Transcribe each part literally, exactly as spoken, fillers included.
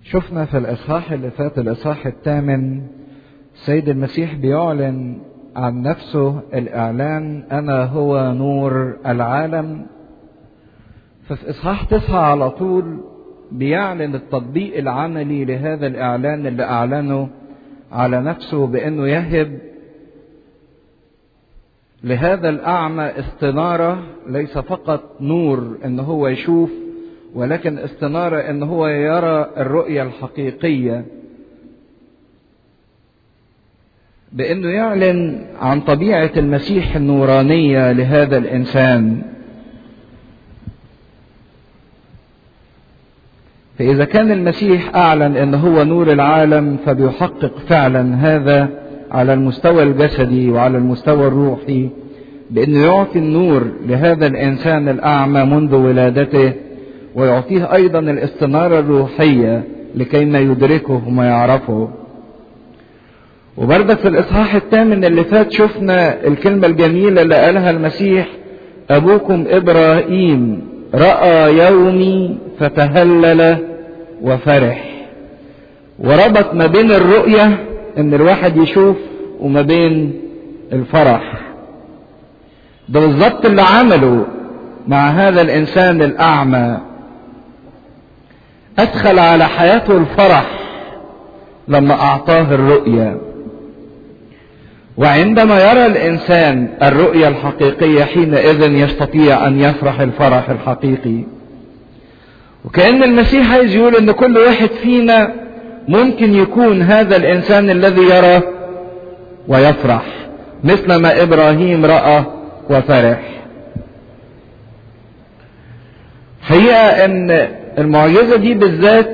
شفنا في الإصحاح اللي فات الإصحاح الثامن السيد المسيح بيعلن عن نفسه الإعلان أنا هو نور العالم. ففي إصحاح تسعة على طول بيعلن التطبيق العملي لهذا الإعلان اللي أعلنه على نفسه بأنه يهب لهذا الأعمى استنارة، ليس فقط نور إن هو يشوف، ولكن استنارة إن هو يرى الرؤية الحقيقية، بأنه يعلن عن طبيعة المسيح النورانية لهذا الإنسان. فإذا كان المسيح أعلن أنه هو نور العالم، فبيحقق فعلا هذا على المستوى الجسدي وعلى المستوى الروحي، بأنه يعطي النور لهذا الإنسان الأعمى منذ ولادته، ويعطيه أيضا الاستنارة الروحية لكي ما يدركه وما يعرفه. وبرضك في الإصحاح الثامن اللي فات شفنا الكلمة الجميلة اللي قالها المسيح: أبوكم إبراهيم رأى يومي فتهلل وفرح. وربط ما بين الرؤية ان الواحد يشوف وما بين الفرح. ده بالظبط اللي عمله مع هذا الانسان الاعمى، ادخل على حياته الفرح لما اعطاه الرؤية. وعندما يرى الانسان الرؤية الحقيقية حينئذ يستطيع ان يفرح الفرح الحقيقي. وكأن المسيح عايز يقول ان كل واحد فينا ممكن يكون هذا الانسان الذي يرى ويفرح مثل ما ابراهيم رأى وفرح. حقيقة ان المعجزة دي بالذات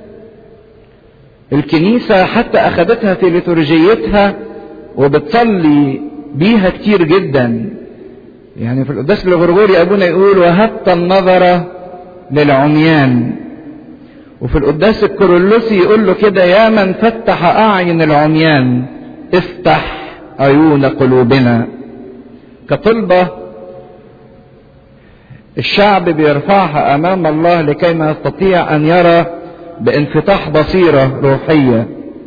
الكنيسة حتى اخذتها في ليتورجيتها وبتصلي بيها كتير جدا. يعني في القداس الغرغوري ابونا يقول: وهبت النظر للعميان. وفي القداس الكورولوسي يقول له كده: يا من فتح اعين العميان افتح عيون قلوبنا. كطلبة الشعب بيرفعها امام الله لكي ما يستطيع ان يرى بانفتاح بصيرة روحية.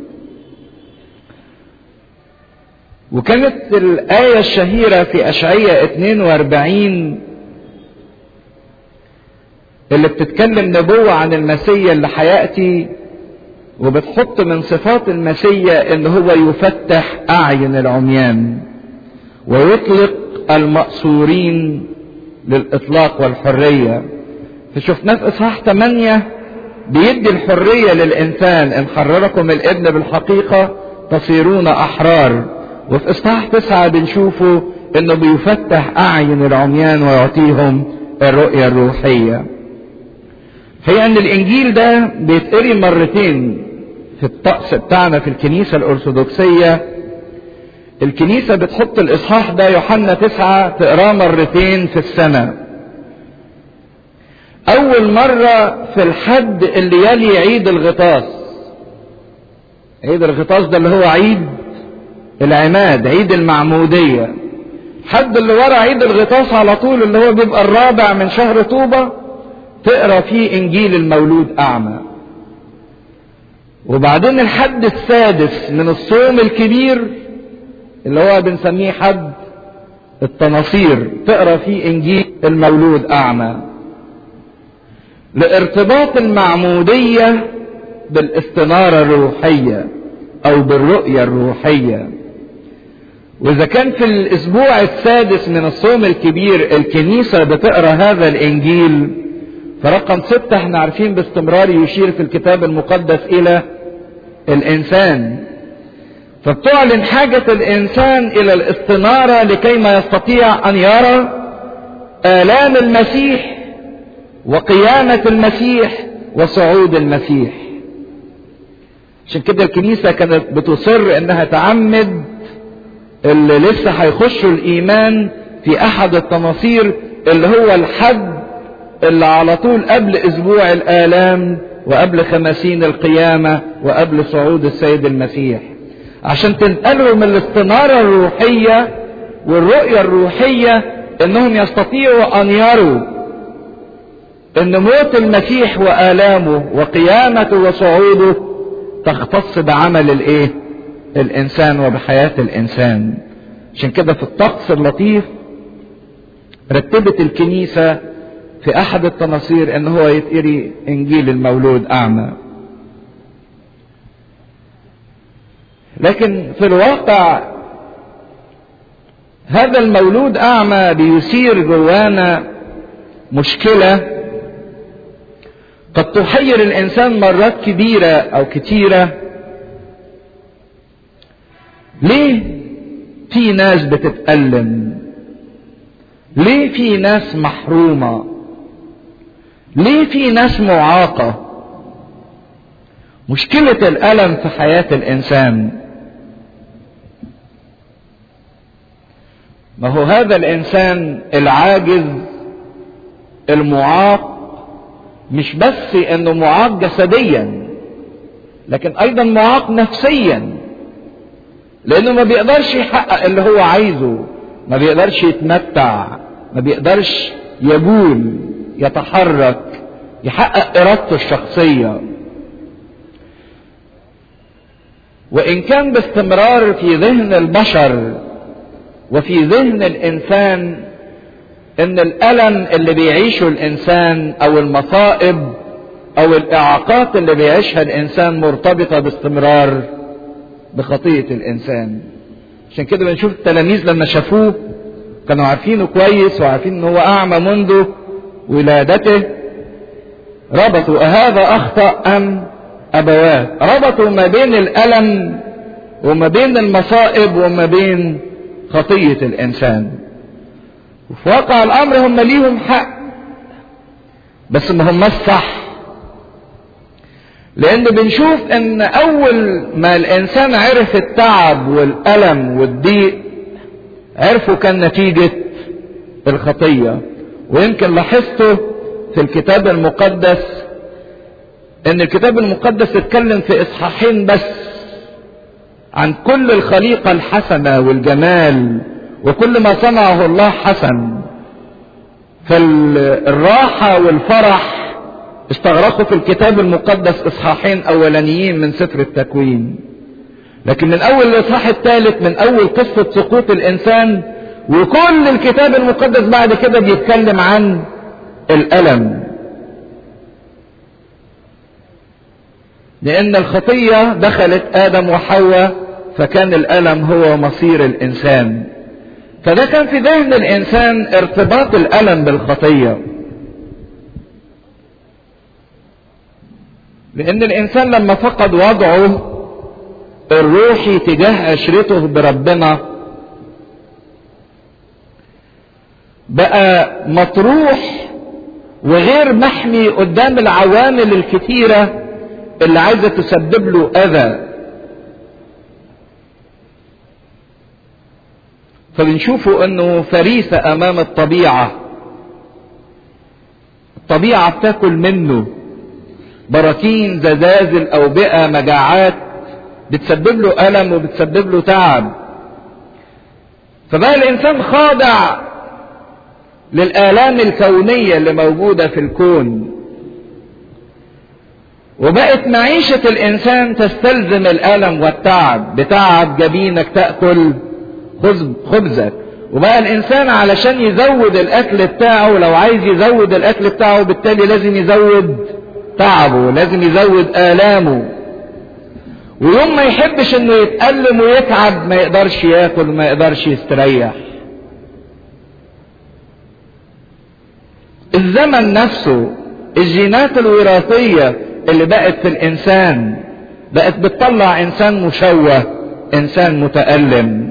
وكانت الآية الشهيرة في أشعياء اثنين وأربعين اللي بتتكلم نبوة عن المسيا اللي هيأتي، وبتحط من صفات المسيا ان هو يفتح اعين العميان ويطلق المأسورين للإطلاق والحرية. فشفناه في إصحاح ثمانية بيدي الحرية للإنسان: إن حرركم الابن بالحقيقة تصيرون أحرار. وفي إصحاح تسعة بنشوفه إنه بيفتح أعين العميان ويعطيهم الرؤية الروحية. هي أن الإنجيل ده بيتقري مرتين في الطقس بتاعنا في الكنيسة الأرثوذكسية. الكنيسة بتحط الإصحاح ده يوحنا تسعة تقراه مرتين في السنة. أول مرة في الحد اللي يلي عيد الغطاس. عيد الغطاس ده اللي هو عيد العماد، عيد المعمودية. حد اللي ورا عيد الغطاس على طول اللي هو بيبقى الرابع من شهر طوبة تقرا فيه انجيل المولود اعمى. وبعدين الحد السادس من الصوم الكبير اللي هو بنسميه حد التناصير تقرا فيه انجيل المولود اعمى، لارتباط المعمودية بالاستنارة الروحية او بالرؤية الروحية. واذا كان في الاسبوع السادس من الصوم الكبير الكنيسة بتقرا هذا الانجيل، فرقم ستة احنا عارفين باستمرار يشير في الكتاب المقدس الى الانسان. فبتعلن حاجة الانسان الى الاستنارة لكي ما يستطيع ان يرى آلام المسيح وقيامة المسيح وصعود المسيح. عشان كده الكنيسة كانت بتصر انها تعمد اللي لسه هيخشوا الايمان في احد التناصير اللي هو الحد اللي على طول قبل اسبوع الالام وقبل خمسين القيامة وقبل صعود السيد المسيح، عشان تنقلهم الاستنارة الروحية والرؤية الروحية انهم يستطيعوا ان يروا ان موت المسيح والامه وقيامته وصعوده تختص بعمل الايه؟ الانسان وبحياة الانسان. عشان كده في الطقس اللطيف رتبت الكنيسة في احد التناصير ان هو يتقري انجيل المولود اعمى. لكن في الواقع هذا المولود اعمى بيثير جوانا مشكلة قد تحير الانسان مرات كبيرة او كتيرة. ليه في ناس بتتألم؟ ليه في ناس محرومة؟ ليه في ناس معاقة؟ مشكلة الألم في حياة الإنسان، ما هو هذا الإنسان العاجز المعاق مش بس إنه معاق جسديا، لكن أيضا معاق نفسيا، لأنه ما بيقدرش يحقق اللي هو عايزه، ما بيقدرش يتمتع، ما بيقدرش يجول، يتحرك، يحقق إرادته الشخصية. وإن كان باستمرار في ذهن البشر وفي ذهن الإنسان إن الألم اللي بيعيشه الإنسان أو المصائب أو الإعاقات اللي بيعيشها الإنسان مرتبطة باستمرار بخطيئة الإنسان. عشان كده بنشوف التلاميذ لما شافوه كانوا عارفينه كويس وعارفين إن هو أعمى منذ ولادته، ربطوا أهذا أخطأ أم أبواه؟ ربطوا ما بين الألم وما بين المصائب وما بين خطية الإنسان. وفي واقع الأمر هم ليهم حق، بس ما هم الصح، لأن بنشوف إن أول ما الإنسان عرف التعب والألم والضيق عرفوا كان نتيجة الخطية. ويمكن لاحظته في الكتاب المقدس ان الكتاب المقدس اتكلم في اصحاحين بس عن كل الخليقة الحسنة والجمال وكل ما صنعه الله حسن. فالراحة والفرح استغرقوا في الكتاب المقدس اصحاحين اولانيين من سفر التكوين، لكن من اول الاصحاح الثالث من اول قصة سقوط الانسان وكل الكتاب المقدس بعد كده بيتكلم عن الألم، لأن الخطية دخلت آدم وحواء فكان الألم هو مصير الإنسان. فده كان في ذهن الإنسان ارتباط الألم بالخطية، لأن الإنسان لما فقد وضعه الروحي تجاه عشرته بربنا بقى مطروح وغير محمي قدام العوامل الكثيرة اللي عايزة تسبب له أذى. فبنشوفه انه فريسة امام الطبيعة، الطبيعة بتاكل منه، براكين، زلازل، اوبئة، مجاعات بتسبب له ألم وبتسبب له تعب. فبقى الانسان خاضع للآلام الكونية اللي موجودة في الكون، وبقت معيشة الإنسان تستلزم الألم والتعب. بتعب جبينك تأكل خبزك. وبقى الإنسان علشان يزود الأكل بتاعه، لو عايز يزود الأكل بتاعه بالتالي لازم يزود تعبه، لازم يزود آلامه. ويوم ما يحبش انه يتألم ويتعب ما يقدرش ياكل وما يقدرش يستريح. الزمن نفسه، الجينات الوراثية اللي بقت في الإنسان بقت بتطلع إنسان مشوه، إنسان متألم.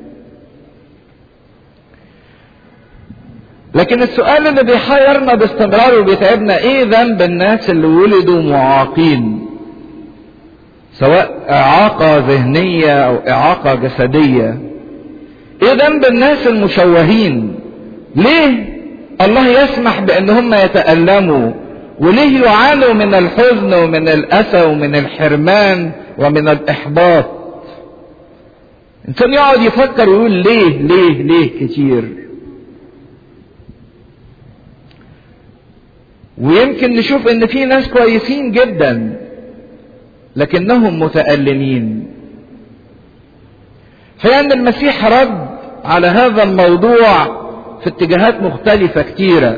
لكن السؤال اللي بيحيرنا باستمرار وبيتعبنا، ايه ذنب الناس اللي ولدوا معاقين، سواء إعاقة ذهنية أو إعاقة جسدية؟ ايه ذنب الناس المشوهين؟ ليه الله يسمح بأن هم يتألموا؟ وليه يعانوا من الحزن ومن الأسى ومن الحرمان ومن الإحباط؟ إنسان يقعد يفكر ويقول ليه ليه ليه كتير. ويمكن نشوف ان في ناس كويسين جدا لكنهم متألمين. فإن المسيح رد على هذا الموضوع في اتجاهات مختلفة كتيرة.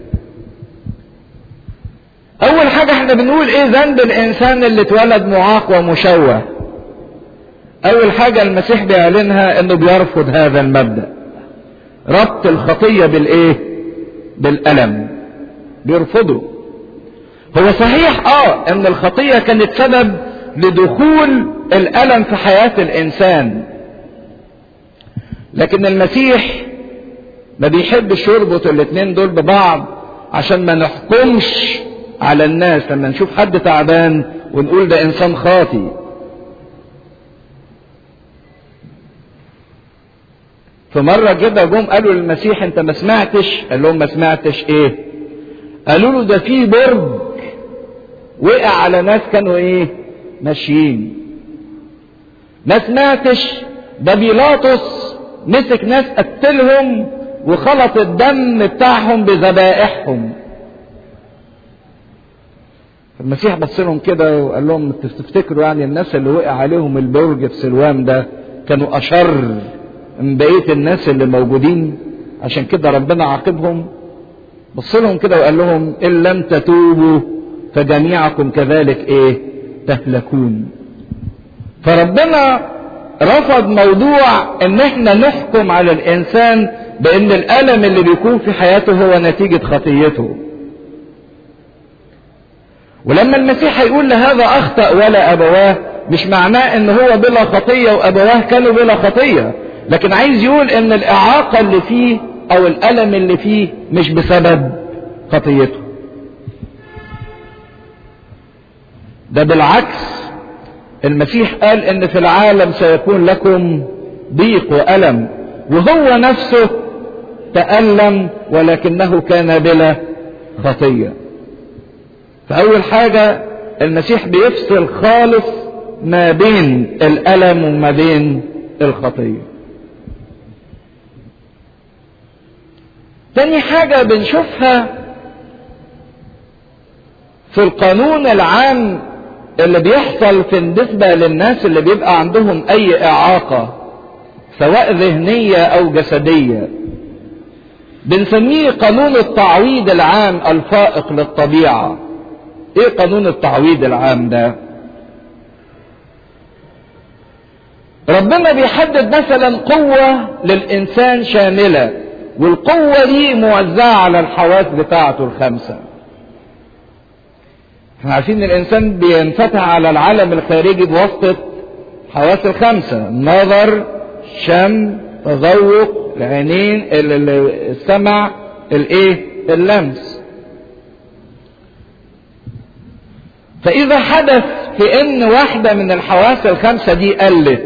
اول حاجة احنا بنقول ايه ذنب الانسان اللي اتولد معاق ومشوه؟ اول حاجة المسيح بيعلنها انه بيرفض هذا المبدأ، ربط الخطية بالايه؟ بالألم، بيرفضه. هو صحيح اه ان الخطية كانت سبب لدخول الألم في حياة الانسان، لكن المسيح ما بيحبش يربط الاتنين دول ببعض عشان ما نحكمش على الناس لما نشوف حد تعبان ونقول ده انسان خاطي. فمرة كده جم قالوا للمسيح انت ما سمعتش؟ قال لهم ما سمعتش ايه؟ قالوا له ده في برج وقع على ناس كانوا ايه؟ ماشيين. ما سمعتش ده بيلاطس مسك ناس قتلهم وخلط الدم بتاعهم بذبائحهم. المسيح بص لهم كده وقال لهم تفتكروا يعني الناس اللي وقع عليهم البرج في سلوان ده كانوا اشر من بقية الناس اللي موجودين عشان كده ربنا عاقبهم؟ بص لهم كده وقال لهم ان لم تتوبوا فجميعكم كذلك ايه؟ تهلكون. فربنا رفض موضوع ان احنا نحكم على الانسان بان الالم اللي بيكون في حياته هو نتيجة خطيته. ولما المسيح هيقول لهذا اخطأ ولا ابواه مش معناه ان هو بلا خطية وابواه كانوا بلا خطية، لكن عايز يقول ان الاعاقة اللي فيه او الالم اللي فيه مش بسبب خطيته. ده بالعكس المسيح قال ان في العالم سيكون لكم ضيق والم، وهو نفسه تألم ولكنه كان بلا خطية. فاول حاجة المسيح بيفصل خالص ما بين الالم وما بين الخطية. تاني حاجة بنشوفها في القانون العام اللي بيحصل في بالنسبة للناس اللي بيبقى عندهم اي اعاقة سواء ذهنية او جسدية، بنسميه قانون التعويض العام الفائق للطبيعة. ايه قانون التعويض العام ده؟ ربنا بيحدد مثلا قوة للانسان شاملة، والقوة دي موزعة على الحواس بتاعته الخمسة. احنا عارفين ان الانسان بينفتح على العالم الخارجي بواسطة حواس الخمسة: النظر، الشم، التذوق، العينين، السمع، الايه؟ اللمس. فاذا حدث في ان واحدة من الحواس الخمسة دي قلت،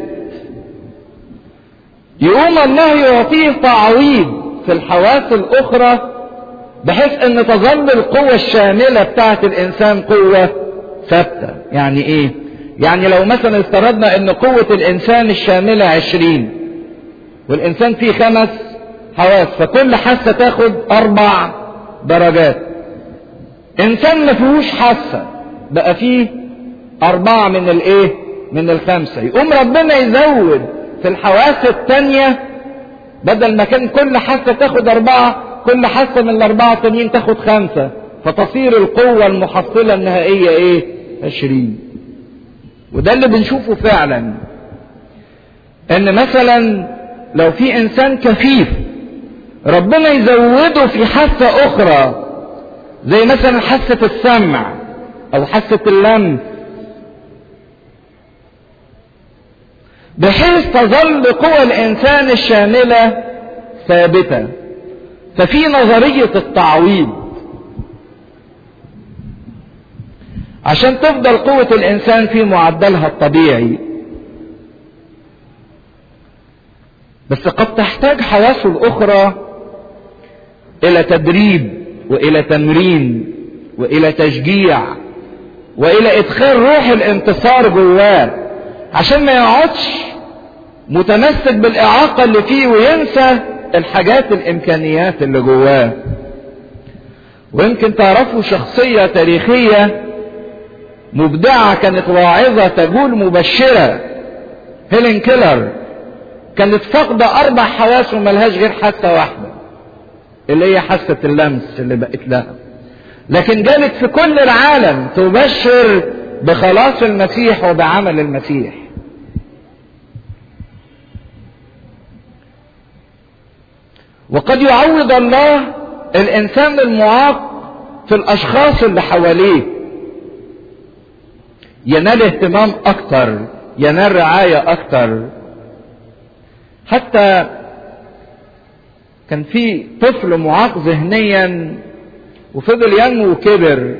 يقوم الله يعطيه تعويض في الحواس الاخرى بحيث ان تظل القوة الشاملة بتاعت الانسان قوة ثابتة. يعني ايه؟ يعني لو مثلا افترضنا ان قوة الانسان الشاملة عشرين والانسان فيه خمس حواس، فكل حاسة تاخد اربع درجات. انسان ما فيهوش حاسة بقى فيه اربعة من الايه؟ من الخمسة. يقوم ربنا يزود في الحواس التانية، بدل ما كان كل حاسة تاخد اربعة، كل حاسة من الاربعة التانيين تاخد خمسة، فتصير القوة المحصلة النهائية ايه؟ عشرين. وده اللي بنشوفه فعلا، ان مثلا لو في انسان كفيف ربنا يزوده في حاسة اخرى زي مثلا حاسة السمع او حاسة اللمس، بحيث تظل قوى الانسان الشاملة ثابتة. ففي نظرية التعويض عشان تفضل قوة الانسان في معدلها الطبيعي، بس قد تحتاج حواسه الاخرى الى تدريب والى تمرين والى تشجيع والى ادخال روح الانتصار جواه، عشان ما يقعدش متمسك بالاعاقة اللي فيه وينسى الحاجات الامكانيات اللي جواه. ويمكن تعرفوا شخصية تاريخية مبدعة كانت واعظة تقول مبشرة، هيلين كيلر، كانت فاقدة أربع حواس وملهاش غير حاسة واحدة اللي هي حاسة اللمس اللي بقت لها، لكن جالت في كل العالم تبشر بخلاص المسيح وبعمل المسيح. وقد يعوض الله الإنسان المعاق في الأشخاص اللي حواليه، ينال اهتمام أكتر، ينال رعاية أكتر. حتى كان في طفل معاق ذهنيا وفضل ينمو وكبر،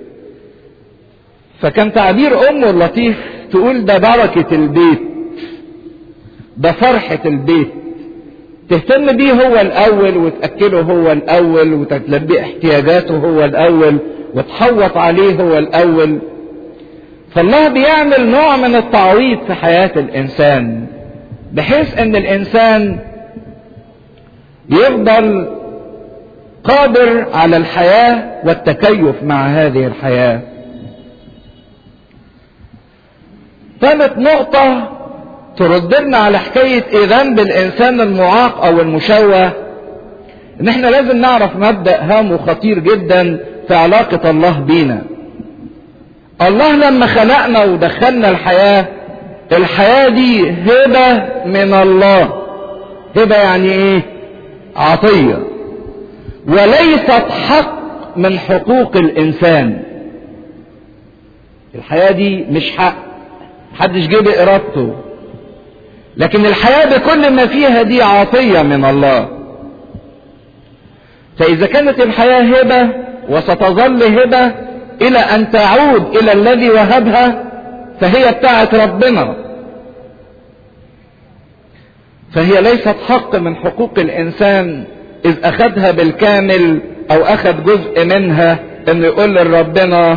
فكان تعبير أمه اللطيف تقول ده بركة البيت، ده فرحة البيت، تهتم بيه هو الأول وتأكله هو الأول وتلبي احتياجاته هو الأول وتحوط عليه هو الأول. فالله بيعمل نوع من التعويض في حياة الإنسان بحيث أن الإنسان يفضل قادر على الحياة والتكيف مع هذه الحياة. ثالث نقطة تردنا على حكاية ايه ذنب الانسان المعاق او المشوه، ان احنا لازم نعرف مبدأ هام وخطير جدا في علاقة الله بينا. الله لما خلقنا ودخلنا الحياة، الحياة دي هبة من الله. هبة يعني ايه؟ عطية، وليست حق من حقوق الانسان. الحياة دي مش حق، محدش جه بإرادته، لكن الحياة بكل ما فيها دي عطية من الله. فإذا كانت الحياة هبة وستظل هبة إلى أن تعود إلى الذي وهبها، فهي بتاعت ربنا، فهي ليست حق من حقوق الإنسان إذ أخذها بالكامل أو أخذ جزء منها، إنه يقول لربنا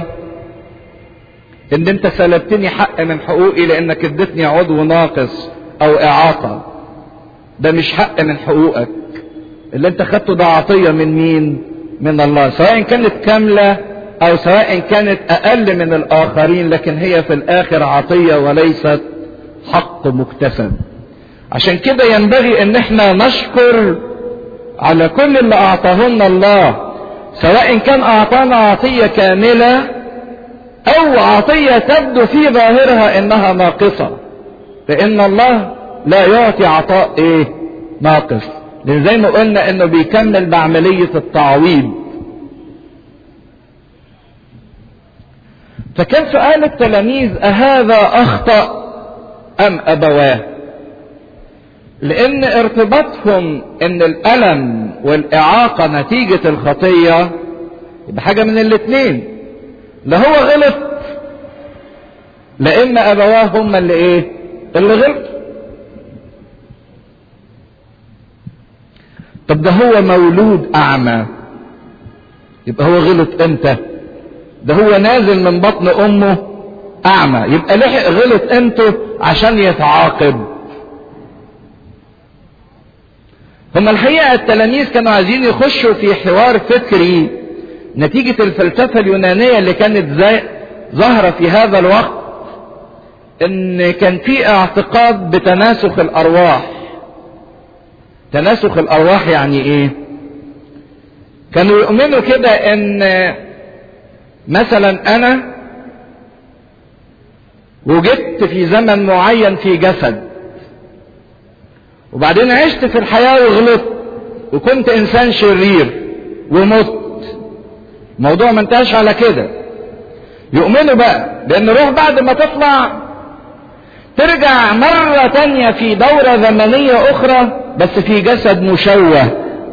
إن أنت سلبتني حق من حقوقي لأنك اديتني عضو ناقص أو إعاقة. ده مش حق من حقوقك، اللي أنت خدته ده عطية من مين؟ من الله، سواء كانت كاملة أو سواء كانت أقل من الآخرين، لكن هي في الآخر عطية وليست حق مكتسب. عشان كده ينبغي ان احنا نشكر على كل اللي اعطاهن الله، سواء كان اعطانا عطية كاملة او عطية تبدو في ظاهرها انها ناقصة، لان الله لا يعطي عطاء ايه؟ ناقص، لان زي ما قلنا انه بيكمل بعملية التعويض. فكان سؤال التلاميذ أهذا أخطأ أم أبواه؟ لأن ارتباطهم إن الألم والإعاقة نتيجة الخطية يبقى حاجة من الاتنين، لا هو غلط لا إما أبواه هم اللي إيه؟ اللي غلط. طب ده هو مولود أعمى، يبقى هو غلط إمتى؟ ده هو نازل من بطن أمه أعمى، يبقى لحق غلط إمتى عشان يتعاقب؟ هم الحقيقة التلاميذ كانوا عايزين يخشوا في حوار فكري نتيجة الفلسفة اليونانية اللي كانت زي ظاهرة في هذا الوقت، ان كان في اعتقاد بتناسخ الارواح. تناسخ الارواح يعني ايه؟ كانوا يؤمنوا كده ان مثلا انا وجدت في زمن معين في جسد، وبعدين عشت في الحياة وغلطت وكنت انسان شرير ومت، الموضوع ما انتهاش على كده. يؤمنوا بقى بان الروح بعد ما تطلع ترجع مرة تانية في دورة زمنية اخرى بس في جسد مشوه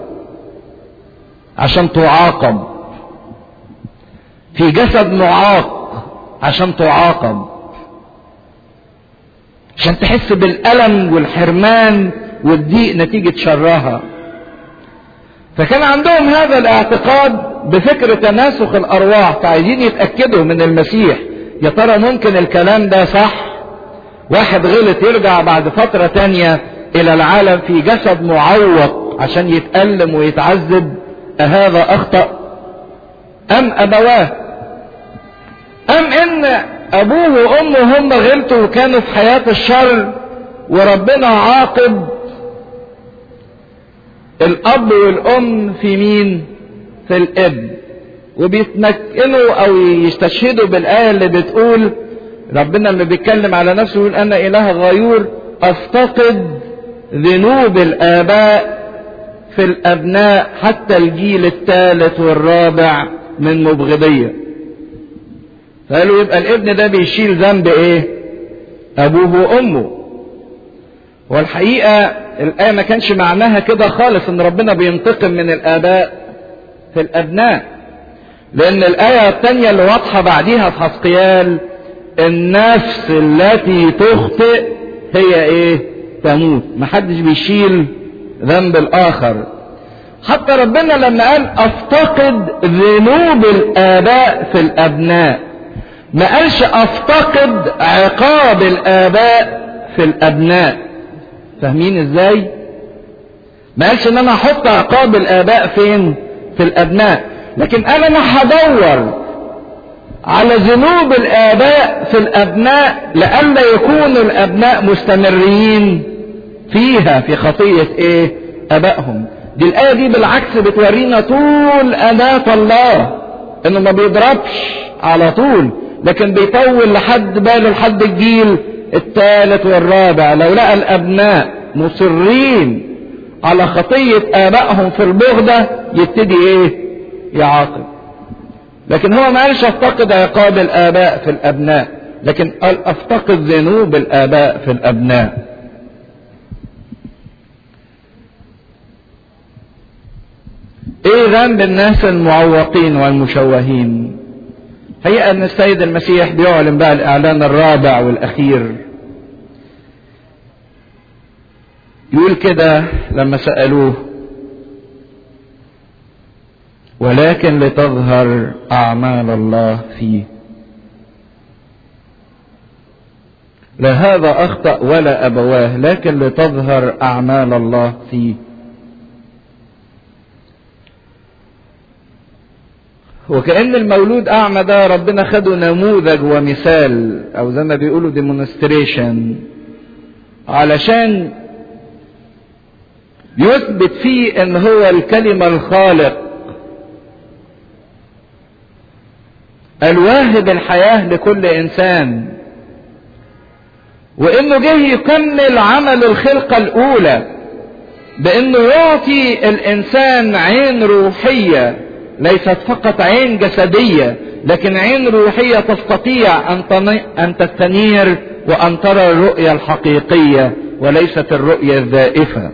عشان تعاقب، في جسد معاق عشان تعاقب، عشان تحس بالألم والحرمان والضيق نتيجة شرها. فكان عندهم هذا الاعتقاد بفكر تناسخ الأرواح، فعايزين يتأكدوا من المسيح يا ترى ممكن الكلام ده صح؟ واحد غلط يرجع بعد فترة تانية إلى العالم في جسد معوق عشان يتألم ويتعذب، أهذا أخطأ؟ ام ابواه، ام ان ابوه وامه هم غلطوا وكانوا في حياة الشر وربنا عاقب الاب والام في مين؟ في الابن. وبيتمكنوا او يستشهدوا بالايه اللي بتقول ربنا لما بيتكلم على نفسه يقول انا اله غيور افتقد ذنوب الاباء في الابناء حتى الجيل الثالث والرابع من مبغضيه. فقالوا يبقى الابن ده بيشيل ذنب ايه؟ ابوه وامه. والحقيقه الايه ما كانش معناها كده خالص ان ربنا بينتقم من الاباء في الابناء، لان الايه الثانيه اللي واضحه بعديها في حزقيال النفس التي تخطئ هي ايه؟ تموت. محدش بيشيل ذنب الاخر. حتى ربنا لما قال افتقد ذنوب الاباء في الابناء ما قالش افتقد عقاب الاباء في الابناء. فاهمين ازاي؟ ما قالش ان انا احط عقاب الاباء فين؟ في الابناء، لكن انا ما هدور على ذنوب الاباء في الابناء لئلا يكونوا الابناء مستمرين فيها في خطية ايه؟ ابائهم. دي الايه دي بالعكس بتورينا طول اناة الله، انه ما بيضربش على طول لكن بيطول لحد باله لحد الجيل الثالث والرابع. لو لقى الابناء مصرين على خطية ابائهم في البغضة يبتدي ايه؟ يعاقب. لكن هو ما قالش افتقد عقاب الاباء في الابناء، لكن قال افتقد ذنوب الاباء في الابناء. ايه ذنب الناس المعوقين والمشوهين؟ هي ان السيد المسيح بيعلن بقى الاعلان الرابع والاخير. يقول كده لما سألوه ولكن لتظهر اعمال الله فيه. لا هذا اخطأ ولا ابواه لكن لتظهر اعمال الله فيه. وكأن المولود اعمى ده ربنا خده نموذج ومثال او زي ما بيقولوا ديمونستريشن علشان يثبت فيه ان هو الكلمة الخالق الواهب الحياة لكل انسان، وانه جه يكمل عمل الخلقة الاولى بانه يعطي الانسان عين روحية ليست فقط عين جسدية لكن عين روحية تستطيع ان تستنير وان ترى الرؤية الحقيقية وليست الرؤية الزائفة.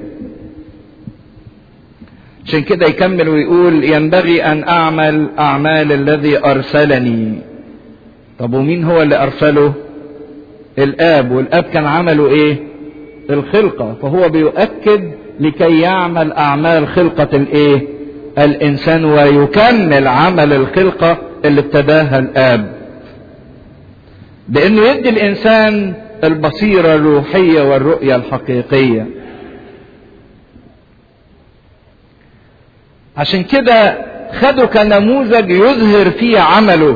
عشان كده يكمل ويقول ينبغي ان اعمل اعمال الذي ارسلني. طب ومين هو اللي ارسله؟ الاب، والاب كان عمله ايه؟ الخلقة. فهو بيؤكد لكي يعمل اعمال خلقة الايه؟ الانسان ويكمل عمل الخلقة اللي ابتداها الاب بانه يدي الانسان البصيرة الروحية والرؤية الحقيقية. عشان كده خده كنموذج يظهر فيه عمله.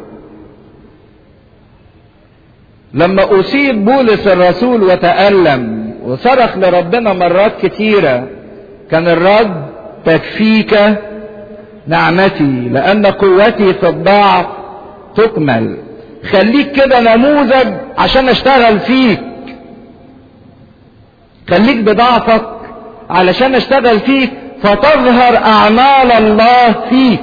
لما اصيب بولس الرسول وتألم وصرخ لربنا مرات كتيرة كان الرد تكفيك نعمتي لان قوتي في الضعف تكمل. خليك كده نموذج عشان اشتغل فيك، خليك بضعفك علشان اشتغل فيك فتظهر اعمال الله فيك.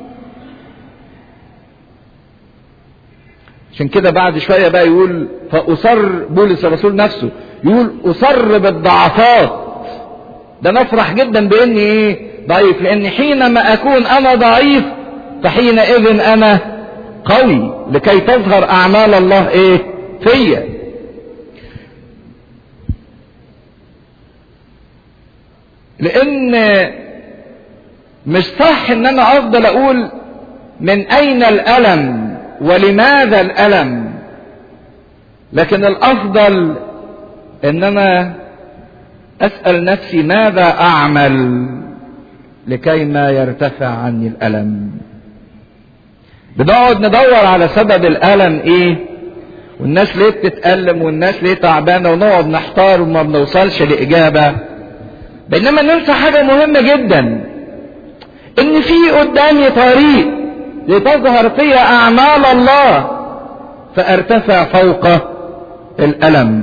عشان كده بعد شوية بقى يقول فأصر بولس الرسول نفسه يقول أصر بالضعفات. ده نفرح جدا باني ايه؟ ضعيف، لان حينما اكون انا ضعيف فحينئذ انا قوي لكي تظهر اعمال الله ايه؟ فيا. لان مش صح ان انا افضل اقول من اين الالم ولماذا الالم، لكن الافضل ان انا اسأل نفسي ماذا اعمل لكي ما يرتفع عني الالم. بنقعد ندور على سبب الألم ايه، والناس ليه بتتألم والناس ليه تعبانة، ونقعد نحتار وما بنوصلش لإجابة. بينما ننسى حاجة مهمة جدا، ان في قدامي طريق لتظهر فيها أعمال الله فأرتفع فوق الألم.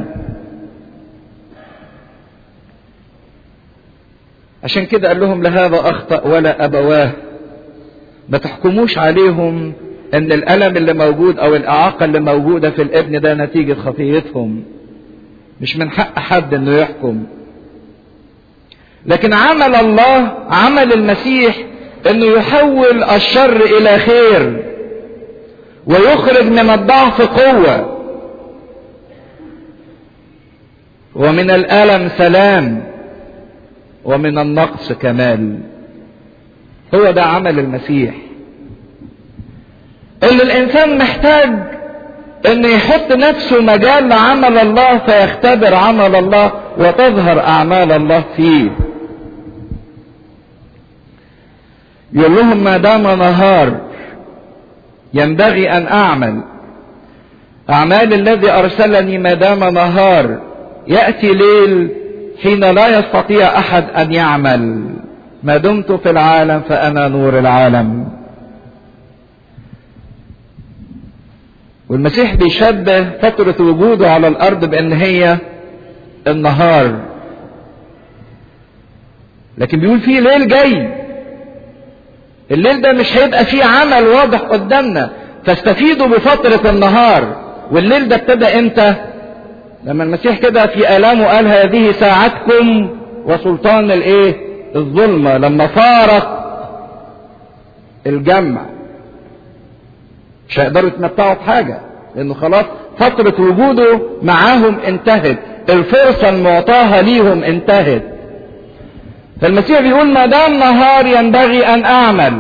عشان كده قال لهم لهذا أخطأ ولا أبواه. ما تحكموش عليهم ان الألم اللي موجود او الإعاقة اللي موجودة في الابن ده نتيجة خطيتهم. مش من حق حد انه يحكم. لكن عمل الله، عمل المسيح انه يحول الشر الى خير ويخرج من الضعف قوة ومن الألم سلام ومن النقص كمال. هو ده عمل المسيح اللي الإنسان محتاج ان يحط نفسه مجال لعمل الله فيختبر عمل الله وتظهر أعمال الله فيه. يقول لهم ما دام نهار ينبغي أن أعمل أعمال الذي أرسلني، ما دام نهار يأتي ليل حين لا يستطيع أحد أن يعمل. ما دمت في العالم فأنا نور العالم. والمسيح بيشبه فترة وجوده على الأرض بأن هي النهار، لكن بيقول فيه ليل جاي. الليل ده مش هيبقى فيه عمل واضح قدامنا، فاستفيدوا بفترة النهار. والليل ده ابتدى امتى؟ لما المسيح كده في آلامه قال هذه ساعتكم وسلطان الايه؟ الظلمة. لما فارق الجمع مش هيقدروا يتمتعوا بحاجة، لانه خلاص فترة وجوده معاهم انتهت، الفرصة المعطاها ليهم انتهت. فالمسيح بيقول ما دام نهار ينبغي ان اعمل،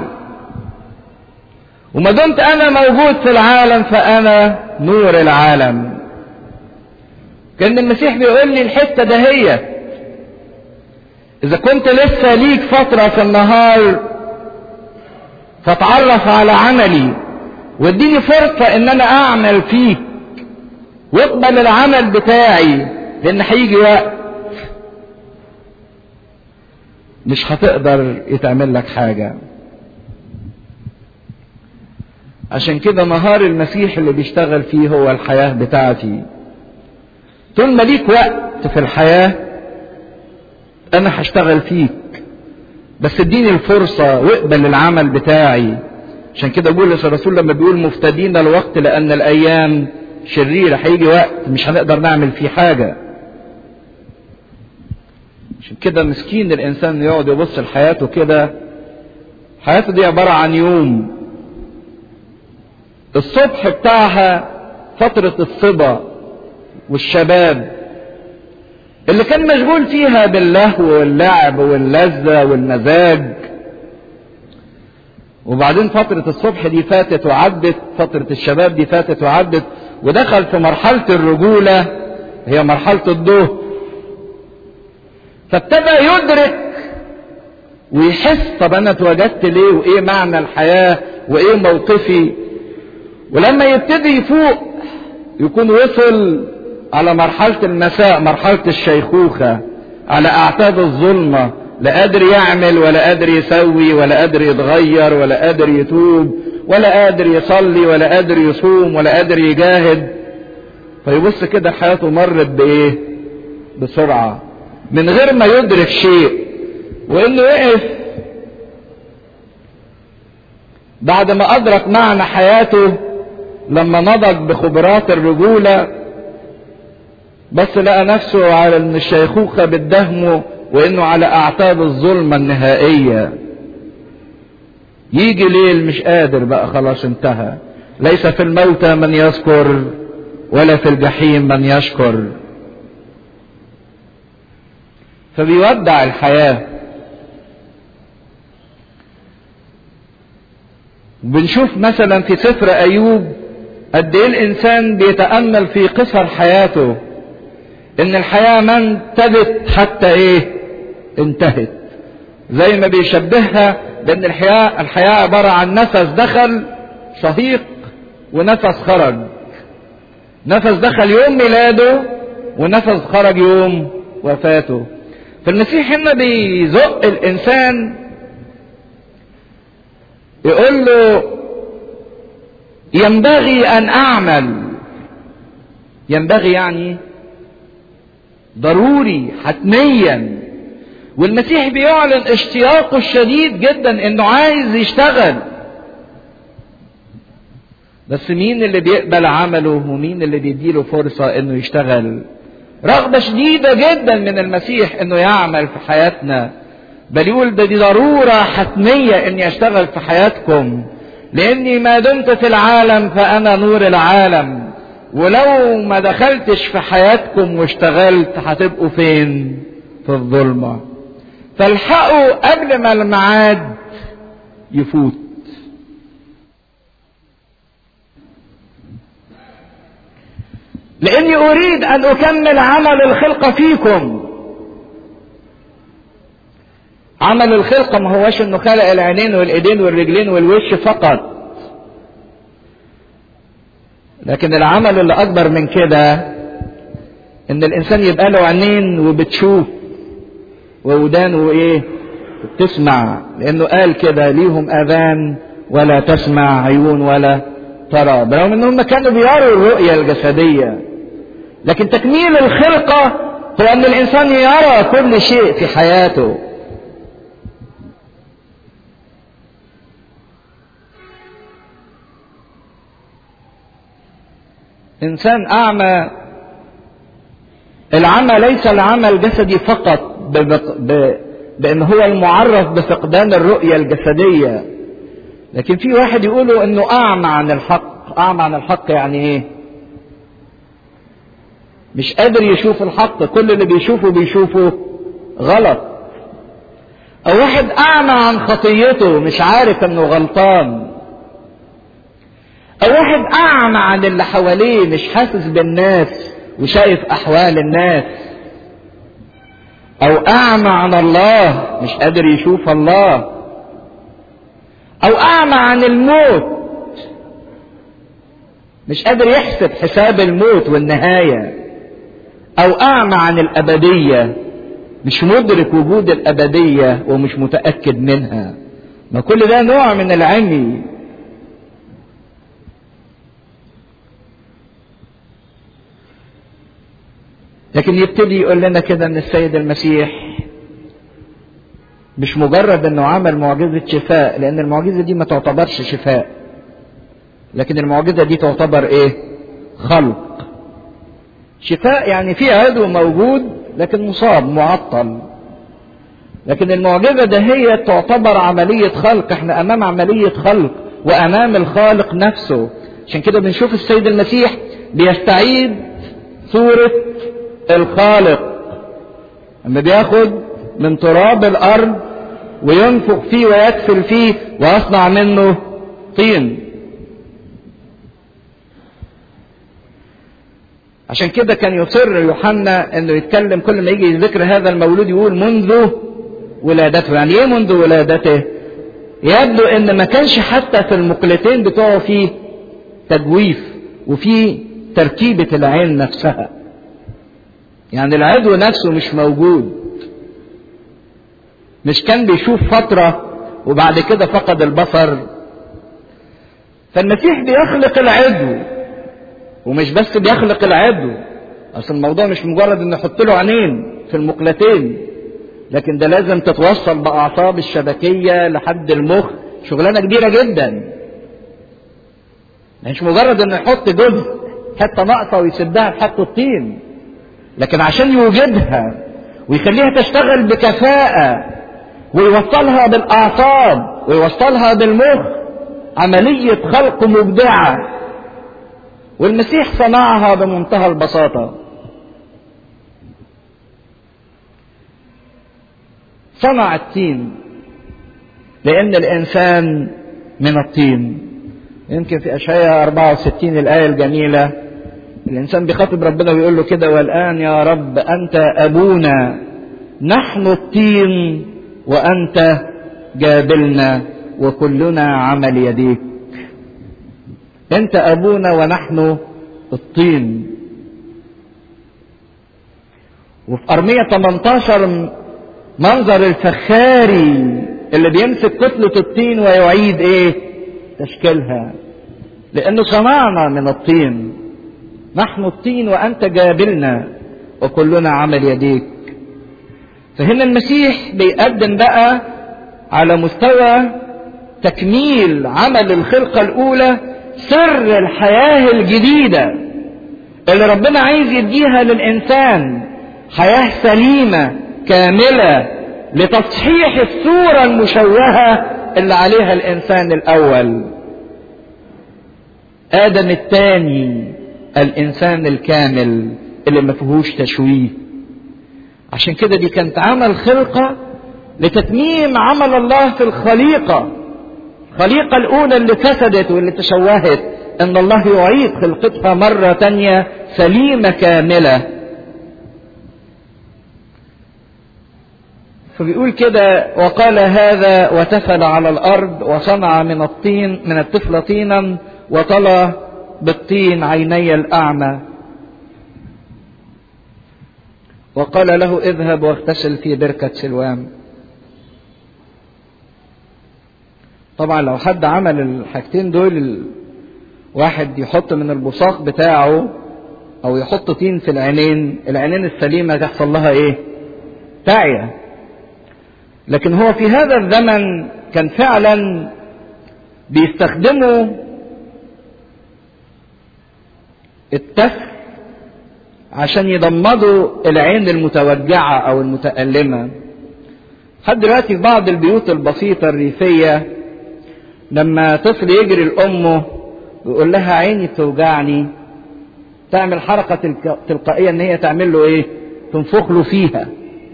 وما دمت انا موجود في العالم فانا نور العالم. كان المسيح بيقول لي الحتة دهية، اذا كنت لسه ليك فترة في النهار فتعرف على عملي واديني فرصة ان انا اعمل فيك واقبل العمل بتاعي، لان هيجي وقت مش هتقدر يتعمل لك حاجة. عشان كده نهار المسيح اللي بيشتغل فيه هو الحياة بتاعتي. طول ما ليك وقت في الحياة انا هشتغل فيك، بس اديني الفرصة واقبل العمل بتاعي. عشان كده بولس الرسول لما بيقول مفتدين الوقت لان الايام شريرة، هيجي وقت مش هنقدر نعمل فيه حاجة. عشان كده مسكين الانسان يقعد يبص لحياته كده، حياته دي عبارة عن يوم الصبح بتاعها فترة الصبا والشباب اللي كان مشغول فيها باللهو واللعب واللذة والمزاج، وبعدين فترة الصبح دي فاتت وعدت، فترة الشباب دي فاتت وعدت، ودخل في مرحلة الرجولة هي مرحلة الظهر. فابتدى يدرك ويحس طب انا اتوجدت ليه وايه معنى الحياة وايه موقفي. ولما يبتدي يفوق يكون وصل على مرحلة المساء، مرحلة الشيخوخة، على اعتاب الظلمة، لا قادر يعمل ولا قادر يسوي ولا قادر يتغير ولا قادر يتوب ولا قادر يصلي ولا قادر يصوم ولا قادر يجاهد. فيبص كده حياته مرت بايه؟ بسرعة من غير ما يدرك شيء، وانه وقف بعد ما ادرك معنى حياته لما نضج بخبرات الرجولة، بس لقى نفسه على ان الشيخوخة بتدهمه وانه على اعتاب الظلمة النهائية. يجي ليل مش قادر بقى، خلاص انتهى. ليس في الموتى من يذكر ولا في الجحيم من يشكر. فبيودع الحياة. بنشوف مثلا في سفر ايوب قد ايه الانسان بيتأمل في قصر حياته، ان الحياة ما انتهت حتى ايه؟ انتهت. زي ما بيشبهها بان الحياة الحياة عبارة عن نفس دخل شهيق ونفس خرج، نفس دخل يوم ميلاده ونفس خرج يوم وفاته. فالمسيح هنا بيزق الإنسان يقول له ينبغي أن أعمل. ينبغي يعني ضروري حتميا. والمسيح بيعلن اشتياقه الشديد جدا انه عايز يشتغل، بس مين اللي بيقبل عمله ومين اللي بيديله فرصة انه يشتغل؟ رغبة شديدة جدا من المسيح انه يعمل في حياتنا، بل يقول ده دي ضرورة حتمية اني اشتغل في حياتكم، لاني ما دمت في العالم فانا نور العالم، ولو ما دخلتش في حياتكم واشتغلت هتبقوا فين؟ في الظلمة. فالحقوا قبل ما الميعاد يفوت. لاني اريد ان اكمل عمل الخلقة فيكم. عمل الخلقة ما هوش انه خلق العينين والايدين والرجلين والوش فقط، لكن العمل اللي اكبر من كده ان الانسان يبقى له عينين وبتشوف وودان وايه بتسمع، لانه قال كده ليهم اذان ولا تسمع، عيون ولا ترى، برغم انهم كانوا بيروا الرؤية الجسدية. لكن تكميل الخلقة هو ان الانسان يرى كل شيء في حياته. انسان اعمى، العمى ليس العمى الجسدي فقط بان هو المعرف بفقدان الرؤية الجسدية، لكن في واحد يقولوا انه اعمى عن الحق. اعمى عن الحق يعني ايه؟ مش قادر يشوف الحق، كل اللي بيشوفه بيشوفه غلط. او واحد اعمى عن خطيته، مش عارف انه غلطان. او واحد اعمى عن اللي حواليه، مش حاسس بالناس وشايف احوال الناس. او اعمى عن الله، مش قادر يشوف الله. او اعمى عن الموت، مش قادر يحسب حساب الموت والنهاية. او اعمى عن الابدية، مش مدرك وجود الابدية ومش متأكد منها. ما كل ده نوع من العمي. لكن يبتدي يقول لنا كده ان السيد المسيح مش مجرد انه عمل معجزة شفاء، لان المعجزة دي ما تعتبرش شفاء، لكن المعجزة دي تعتبر ايه؟ خلق. شفاء يعني في عضو موجود لكن مصاب معطل، لكن المعجزة ده هي تعتبر عملية خلق. احنا امام عملية خلق وامام الخالق نفسه. عشان كده بنشوف السيد المسيح بيستعيد صورة الخالق، اما بياخد من تراب الارض وينفخ فيه ويكفل فيه ويصنع منه طين. عشان كده كان يصر يوحنا انه يتكلم كل ما يجي ذكر هذا المولود يقول منذ ولادته. يعني ايه منذ ولادته؟ يبدو ان ما كانش حتى في المقلتين بتوعه فيه تجويف وفي تركيبة العين نفسها، يعني العضو نفسه مش موجود. مش كان بيشوف فترة وبعد كده فقد البصر. فالمسيح بيخلق العضو، ومش بس بيخلق العضو، اصل الموضوع مش مجرد ان يحط له عينين في المقلتين، لكن ده لازم تتوصل باعصاب الشبكية لحد المخ. شغلانة كبيرة جدا، مش مجرد انه يحط جزء حتة ناقصة ويسدها بحط الطين، لكن عشان يوجدها ويخليها تشتغل بكفاءة ويوصلها بالاعصاب ويوصلها بالمخ، عملية خلق مبدعة. والمسيح صنعها بمنتهى البساطة. صنع الطين لأن الإنسان من الطين. يمكن في أشعياء أربعة وستين الآية الجميلة الإنسان بيخاطب ربنا ويقول له كده: والآن يا رب أنت أبونا، نحن الطين وأنت جابلنا وكلنا عمل يديك. انت ابونا ونحن الطين. وفي ارمية ثمانية عشر منظر الفخاري اللي بيمسك كتلة الطين ويعيد ايه تشكيلها، لانه صنعنا من الطين، نحن الطين وانت جابلنا وكلنا عمل يديك. فهنا المسيح بيقدم بقى على مستوى تكميل عمل الخلقة الاولى سر الحياة الجديدة اللي ربنا عايز يديها للانسان، حياة سليمة كاملة لتصحيح الصورة المشوهة اللي عليها الانسان الاول. ادم الثاني الانسان الكامل اللي ما فيهوش تشويه. عشان كده دي كانت عمل خلقة لتتميم عمل الله في الخليقة. الخليقة الاولى اللي فسدت واللي تشوهت، ان الله يعيد خلقتها مرة تانية سليمة كاملة. فبيقول كده: وقال هذا وتفل على الارض وصنع من الطين من الطفل طينا وطلى بالطين عيني الاعمى وقال له اذهب واغتسل في بركة سلوام. طبعا لو حد عمل الحاجتين دول، واحد يحط من البصاق بتاعه او يحط طين في العينين، العينين السليمة تحصل لها ايه؟ تعيا. لكن هو في هذا الزمن كان فعلا بيستخدموا التفل عشان يضمدوا العين المتوجعة او المتألمة. لحد دلوقتي في بعض البيوت البسيطة الريفية لما طفل يجري لأمه ويقول لها عيني بتوجعني، تعمل حركة تلقائية ان هي تعمل له ايه؟ تنفخ له فيها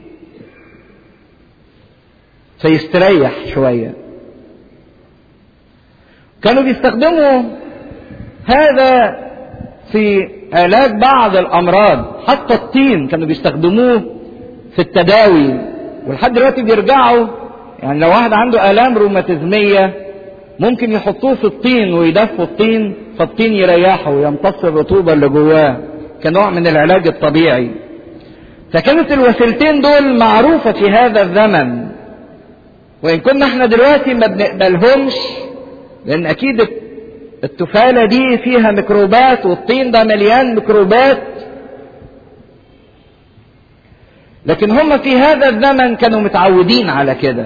فيستريح شوية. كانوا بيستخدموا هذا في علاج بعض الأمراض، حتى الطين كانوا بيستخدموه في التداوي، ولحد دلوقتي بيرجعوا. يعني لو واحد عنده آلام روماتيزمية ممكن يحطوه في الطين ويدفوا الطين، فالطين يريحه ويمتص الرطوبة اللي جواه كنوع من العلاج الطبيعي. فكانت الوسيلتين دول معروفة في هذا الزمن، وإن كنا احنا دلوقتي ما بنقبلهمش، لأن أكيد التفالة دي فيها ميكروبات والطين ده مليان ميكروبات، لكن هم في هذا الزمن كانوا متعودين على كده.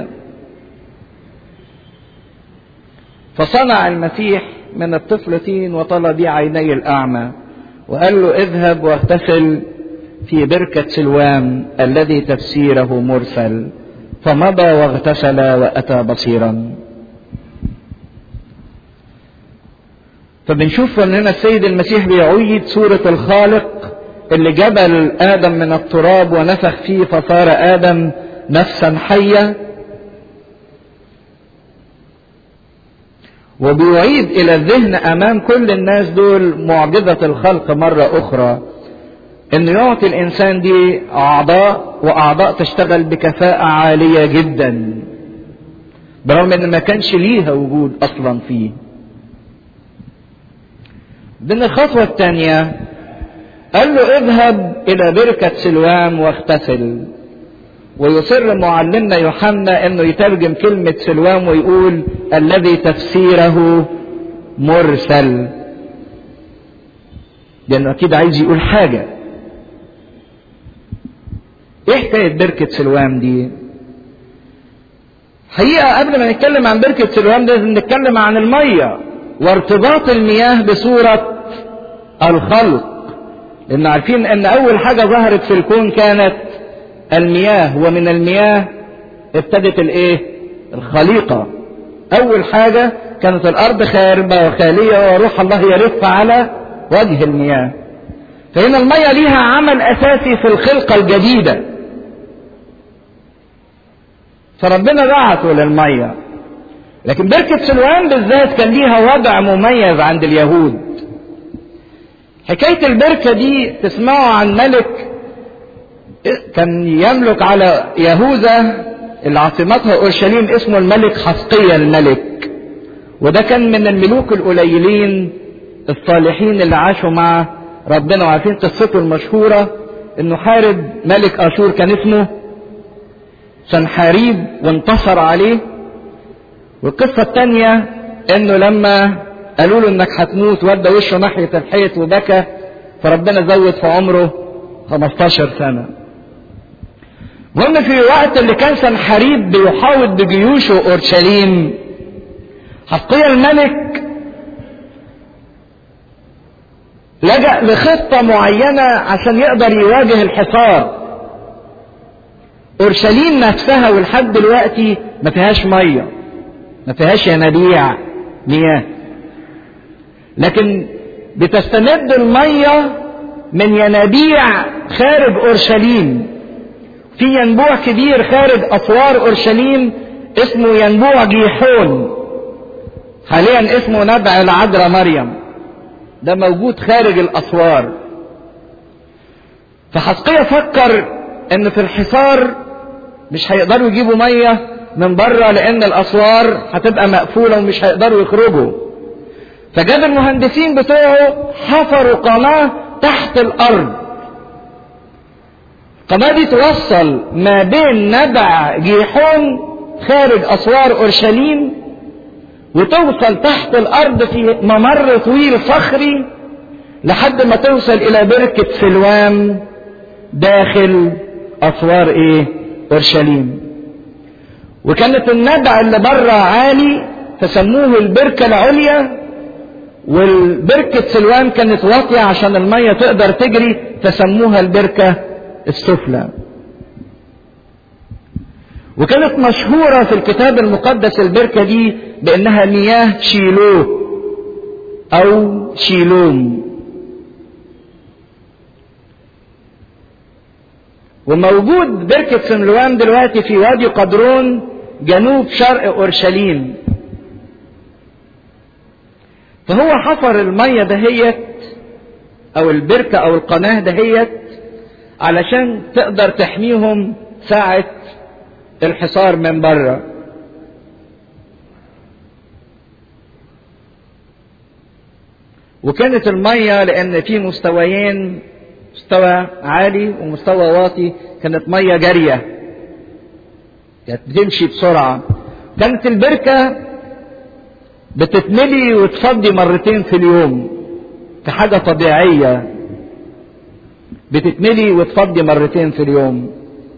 فصنع المسيح من الطفل طين وطلى بيه عيني الأعمى وقال له اذهب واغتسل في بركة سلوام الذي تفسيره مرسل، فمضى واغتسل وأتى بصيرا. فبنشوف ان هنا السيد المسيح بيعيد صورة الخالق اللي جبل آدم من التراب ونفخ فيه فصار آدم نفسا حية، وبيعيد إلى الذهن أمام كل الناس دول معجزة الخلق مرة أخرى، إنه يعطي الإنسان دي أعضاء وأعضاء تشتغل بكفاءة عالية جدا برغم إن ما كانش ليها وجود أصلا فيه. من الخطوة الثانية قال له اذهب إلى بركة سلوام واغتسل، ويصر معلمنا يوحنا إنه يترجم كلمة سلوام ويقول الذي تفسيره مرسل، لأنه أكيد عايز يقول حاجة. إيه حكاية بركة سلوام دي؟ حقيقة قبل ما نتكلم عن بركة سلوام لازم نتكلم عن المية وارتباط المياه بصورة الخلق، لأن عارفين أن أول حاجة ظهرت في الكون كانت المياه، ومن المياه ابتدت الإيه؟ الخليقة. أول حاجة كانت الأرض خاربة وخالية وروح الله يرف على وجه المياه. فهنا المياه ليها عمل أساسي في الخلقة الجديدة، فربنا بعته للمياه. لكن بركة سلوام بالذات كان ليها وضع مميز عند اليهود. حكاية البركة دي تسمعوا عن ملك كان يملك على يهوذا اللي عاصمتها اورشليم اسمه الملك حزقيا الملك، وده كان من الملوك القليلين الصالحين اللي عاشوا مع ربنا، وعارفين قصته المشهورة انه حارب ملك اشور كان اسمه سنحاريب وانتصر عليه. والقصة الثانية انه لما قالوا له انك هتموت ودى وشه ناحية الحيط وبكى، فربنا زود في عمره خمستاشر سنة. وهم في الوقت اللي كان سنحاريب بيحاول بجيوشه اورشليم، حزقيا الملك لجأ لخطة معينة عشان يقدر يواجه الحصار. اورشليم نفسها ولحد دلوقتي ما فيهاش ميه، ما فيهاش ينابيع مياه، لكن بتستمد الميه من ينابيع خارج اورشليم. في ينبوع كبير خارج اسوار اورشليم اسمه ينبوع جيحون، حاليا اسمه نبع العذراء مريم، ده موجود خارج الاسوار. فحزقيا فكر ان في الحصار مش هيقدروا يجيبوا ميه من بره لان الاسوار هتبقى مقفوله ومش هيقدروا يخرجوا. فجاب المهندسين بتوعه حفروا قناه تحت الارض. القناه دي توصل ما بين نبع جيحون خارج اسوار اورشليم وتوصل تحت الارض في ممر طويل صخري لحد ما توصل الى بركة سلوام داخل اسوار ايه اورشليم. وكانت النبع اللي بره عالي فسموه البركة العليا، والبركة سلوام كانت واطية عشان المية تقدر تجري فسموها البركة السفلى. وكانت مشهورة في الكتاب المقدس البركة دي بانها مياه شيلوه او شيلوم. وموجود بركة سلوام دلوقتي في وادي قدرون جنوب شرق اورشليم. فهو حفر المية دهيت او البركة او القناة دهيت علشان تقدر تحميهم ساعة الحصار من بره. وكانت المية لان في مستويين، مستوى عالي ومستوى واطي، كانت مية جارية كانت بتمشي بسرعة. كانت البركة بتتملي وتفضي مرتين في اليوم كحاجة طبيعية، بتتملي وتفضي مرتين في اليوم.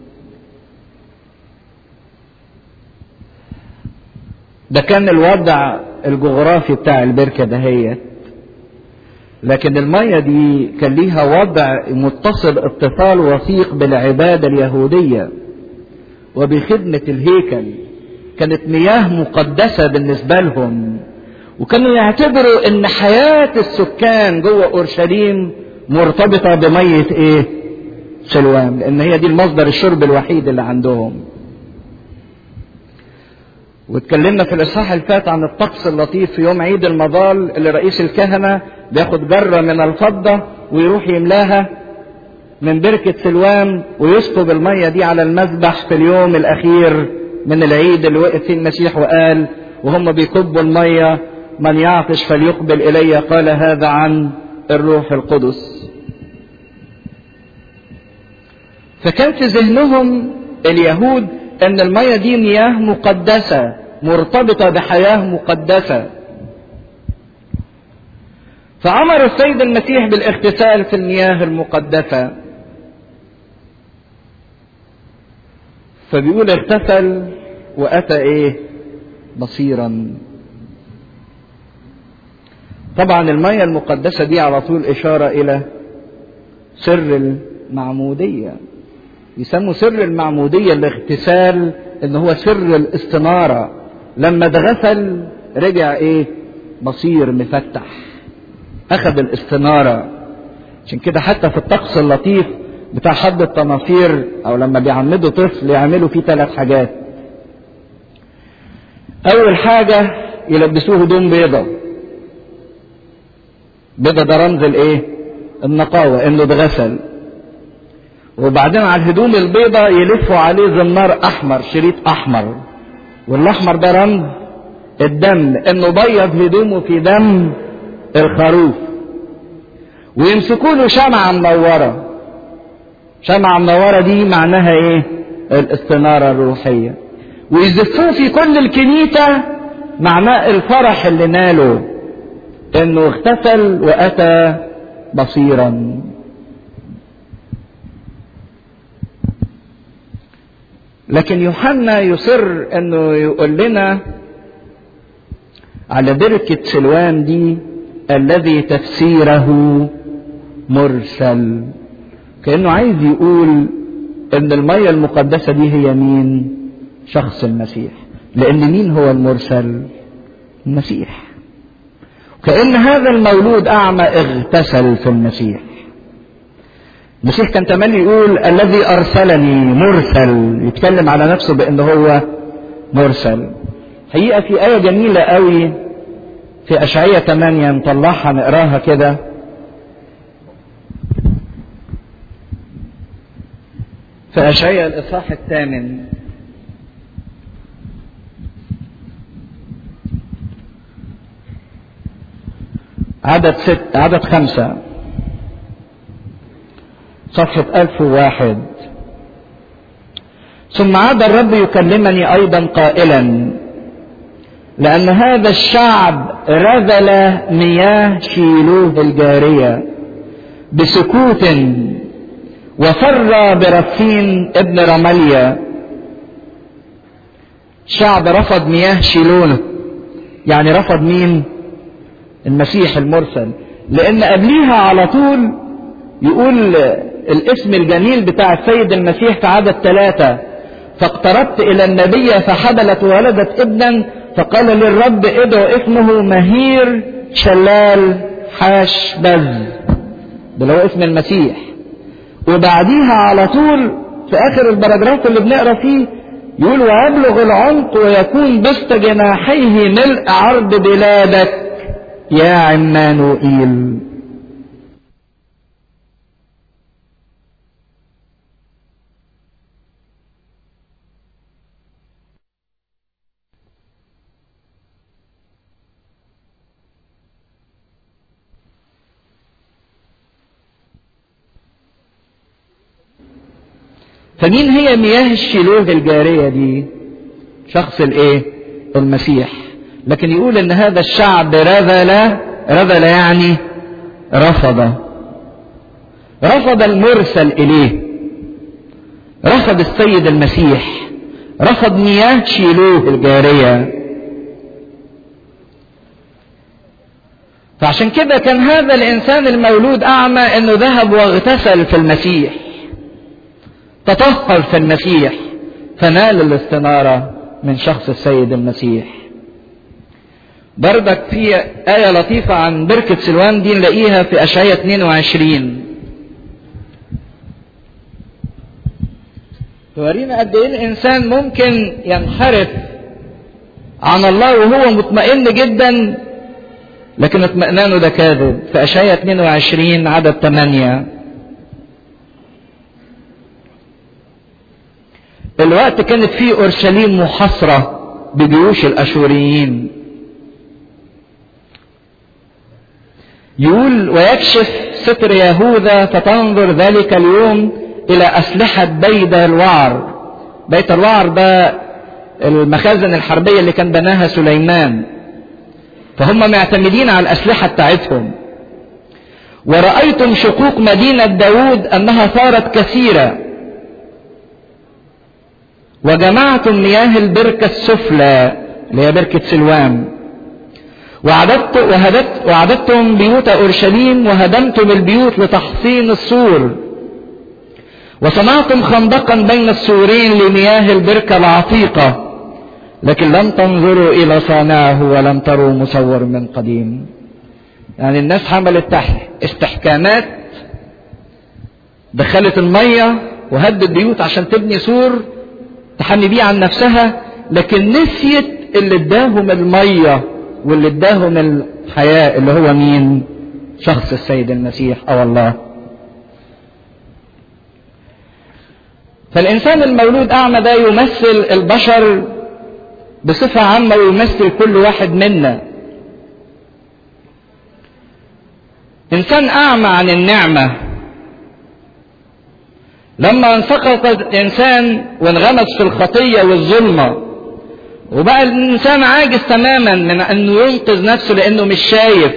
ده كان الوضع الجغرافي بتاع البركة دهيت. لكن المية دي كان ليها وضع متصل اتصال وثيق بالعبادة اليهودية وبخدمة الهيكل. كانت مياه مقدسة بالنسبة لهم، وكانوا يعتبروا ان حياة السكان جوه اورشليم مرتبطة بمية ايه سلوام، لان هي دي المصدر الشرب الوحيد اللي عندهم. واتكلمنا في الاصحاح اللي فات عن الطقس اللطيف في يوم عيد المظال اللي رئيس الكهنة بياخد جرة من الفضة ويروح يملاها من بركة سلوام ويسكب المية دي على المذبح في اليوم الاخير من العيد اللي وقف فيه المسيح وقال وهم بيكبوا المية من يعطش فليقبل الي قال هذا عن الروح القدس. فكان في ذهنهم اليهود ان المية دي مياه مقدسة مرتبطة بحياة مقدسة. فأمر السيد المسيح بالاغتسال في المياه المقدسة. فبيقول اغتسل وأتى ايه بصيرا. طبعا المياه المقدسة دي على طول إشارة إلى سر المعمودية. يسموا سر المعمودية الاغتسال ان هو سر الاستنارة. لما اتغسل رجع ايه بصير مفتح، اخذ الاستنارة. عشان كده حتى في الطقس اللطيف بتاع حد التناصير او لما بيعمدوا طفل يعملوا فيه ثلاث حاجات. اول حاجة يلبسوه هدوم بيضة. بيضة ده رمز الايه النقاوة انه اتغسل. وبعدين على الهدوم البيضة يلفوا عليه زنار احمر، شريط احمر، والاحمر ده رمز الدم انه بيض هدومه في دم الخروف، ويمسكوا له شمعة منورة. شمعة منورة دي معناها ايه؟ الاستنارة الروحية. ويزفوه في كل الكنيسة، معناه الفرح اللي ناله انه اغتسل واتى بصيرا. لكن يوحنا يصر انه يقول لنا على بركة سلوان دي الذي تفسيره مرسل، كأنه عايز يقول ان المية المقدسة دي هي مين؟ شخص المسيح. لان مين هو المرسل؟ المسيح. كأن هذا المولود اعمى اغتسل في المسيح. المسيح كان تملي يقول الذي ارسلني مرسل، يتكلم على نفسه بان هو مرسل. حقيقة في آية جميلة قوي في أشعية ثمانية نطلعها نقراها كده. في أشعية الإصحاح الثامن عدد ست عدد خمسة صفحة ألف وواحد. ثم عاد الرب يكلمني أيضا قائلا لأن هذا الشعب رذل مياه شيلوه الجارية بسكوت وفر برفين ابن رمليا. الشعب رفض مياه شيلونه، يعني رفض مين؟ المسيح المرسل. لأن قبليها على طول يقول الاسم الجميل بتاع السيد المسيح في عدد ثلاثة: فاقتربت إلى النبي فحبلت وولدت ابنا فقال للرب ادعو اسمه مهير شلال حاش بز. ده اللي هو اسم المسيح. وبعديها على طول في آخر البراجراف اللي بنقرا فيه يقول ويبلغ العمق ويكون بسط جناحيه ملء عرض بلادك يا عمانوئيل. فمين هي مياه الشيلوه الجارية دي؟ شخص الايه؟ المسيح. لكن يقول ان هذا الشعب رذل. رذل يعني رفض. رفض المرسل اليه، رفض السيد المسيح، رفض مياه شيلوه الجارية. فعشان كده كان هذا الانسان المولود اعمى انه ذهب واغتسل في المسيح، تطهر في المسيح، فنال الاستنارة من شخص السيد المسيح. بردك في آية لطيفة عن بركة سلوان دي نلاقيها في أشعية اثنين وعشرين تورينا قد ايه الانسان ممكن ينحرف عن الله وهو مطمئن جدا، لكن اطمئنانه ده كاذب. في أشعية اثنين وعشرين عدد ثمانية الوقت كانت فيه أورشليم محاصرة بجيوش الأشوريين. يقول ويكشف ستر يهوذا فتنظر ذلك اليوم إلى أسلحة بيت الوعر. بيت الوعر ده المخازن الحربية اللي كان بناها سليمان، فهم معتمدين على الأسلحة بتاعتهم. ورأيتم شقوق مدينة داود أنها صارت كثيرة، وجمعتم مياه البركة السفلى اللي هي بركة سلوان، وعددت وهدت وعددتم بيوت أورشليم وهدمتم البيوت لتحصين السور، وصنعتم خندقا بين السورين لمياه البركة العتيقة، لكن لم تنظروا إلى صانعه ولم تروا مصور من قديم. يعني الناس حملت تحت استحكامات، دخلت المية وهدت بيوت عشان تبني سور تحمي بيه عن نفسها، لكن نسيت اللي اداهم المية واللي اداهم الحياة اللي هو مين؟ شخص السيد المسيح او الله. فالانسان المولود اعمى ده يمثل البشر بصفة عامة ويمثل كل واحد منا. إنسان أعمى عن النعمة لما انسقط الإنسان وانغمس في الخطية والظلمة، وبقى الإنسان عاجز تماما من أنه ينقذ نفسه لأنه مش شايف.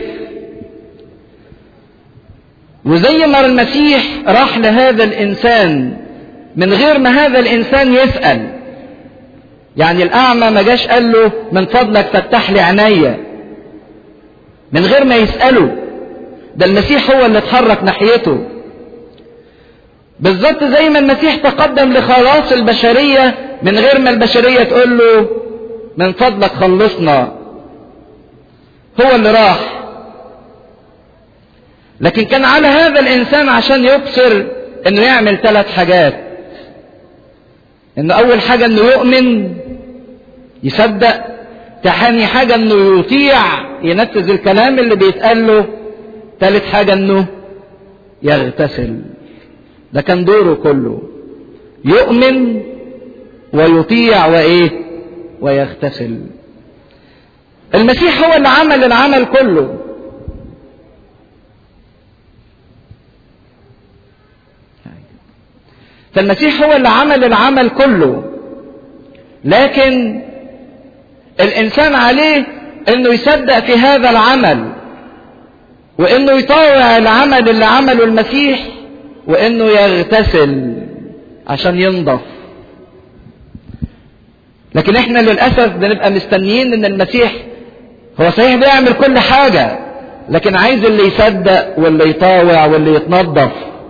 وزي ما المسيح راح لهذا الإنسان من غير ما هذا الإنسان يسأل، يعني الأعمى ما جاش قال له من فضلك فتح لي عينيا من غير ما يسأله، ده المسيح هو اللي اتحرك ناحيته. بالظبط زي ما المسيح تقدم لخلاص البشرية من غير ما البشرية تقول له من فضلك خلصنا، هو اللي راح. لكن كان على هذا الإنسان عشان يبصر انه يعمل ثلاث حاجات. انه اول حاجة انه يؤمن يصدق، تاني حاجة انه يطيع ينفذ الكلام اللي بيتقال له، ثالث حاجة انه يغتسل. ده كان دوره كله، يؤمن ويطيع وايه ويغتسل. المسيح هو اللي عمل العمل كله. فالمسيح هو اللي عمل العمل كله، لكن الإنسان عليه انه يصدق في هذا العمل، وانه يطاوع العمل اللي عمله المسيح، وانه يغتسل عشان ينضف. لكن احنا للأسف بنبقى مستنيين ان المسيح هو صحيح بيعمل كل حاجة، لكن عايز اللي يصدق واللي يطاوع واللي يتنضف.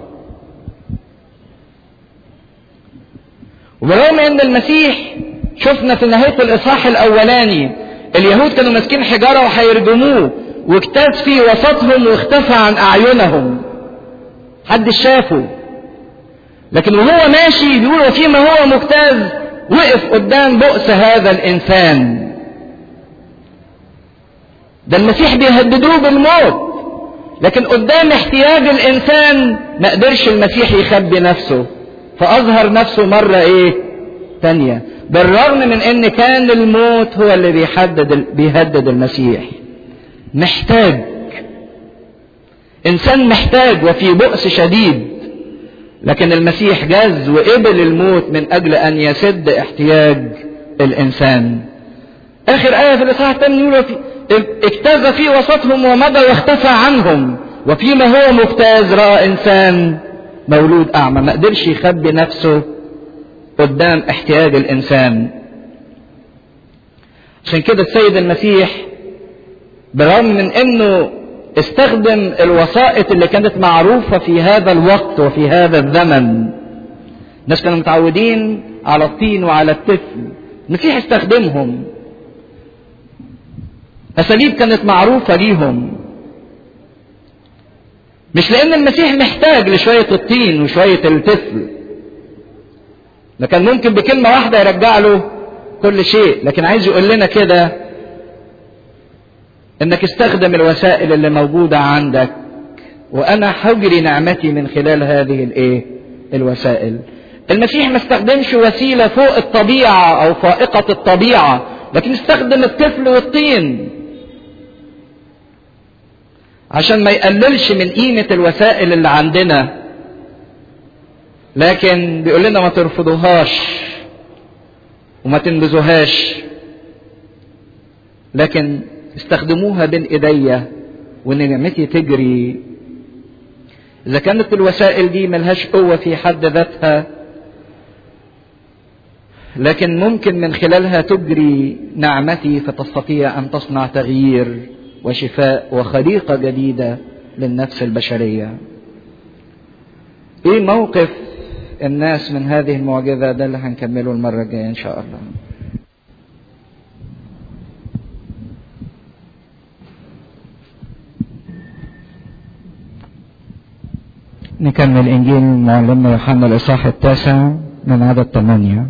وبرغم ان المسيح شفنا في نهاية الاصحاح الاولاني اليهود كانوا ماسكين حجارة وهيرجموه، واجتاز في وسطهم واختفى عن اعينهم، حدش شافه. لكن وهو ماشي بيقول وفيما هو مجتاز وقف قدام بؤس هذا الانسان. ده المسيح بيهددوه بالموت، لكن قدام احتياج الانسان ما قدرش المسيح يخبي نفسه، فاظهر نفسه مرة ايه تانية، بالرغم من ان كان الموت هو اللي بيحدد بيهدد المسيح. محتاج انسان، محتاج وفي بؤس شديد، لكن المسيح جاز وقبل الموت من اجل ان يسد احتياج الانسان. اخر ايه في الاصحاح الثاني يقول اجتاز في وسطهم ومضى واختفى عنهم، وفيما هو مجتاز راى انسان مولود اعمى. ما قدرش يخبي نفسه قدام احتياج الانسان. عشان كده السيد المسيح برغم من انه استخدم الوسائط اللي كانت معروفة في هذا الوقت وفي هذا الزمن، الناس كانوا متعودين على الطين وعلى التفل، المسيح استخدمهم. أساليب كانت معروفة ليهم، مش لأن المسيح محتاج لشوية الطين وشوية التفل، لكن ممكن بكلمة واحدة يرجع له كل شيء. لكن عايز يقول لنا كده انك استخدم الوسائل اللي موجودة عندك، وانا حجري نعمتي من خلال هذه الايه الوسائل. المسيح ما استخدمش وسيلة فوق الطبيعة او فائقة الطبيعة، لكن استخدم التفل والطين عشان ما يقللش من قيمة الوسائل اللي عندنا. لكن بيقول لنا ما ترفضوهاش وما تنبذوهاش، لكن استخدموها بين ايديا وان نعمتي تجري. اذا كانت الوسائل دي ملهاش قوة في حد ذاتها، لكن ممكن من خلالها تجري نعمتي، فتستطيع ان تصنع تغيير وشفاء وخليقة جديدة للنفس البشرية. ايه موقف الناس من هذه المعجزة؟ ده اللي هنكمله المرة الجاية ان شاء الله. نكمل انجيل معلمنا يوحنا الاصحاح التاسع من عدد ثمانية.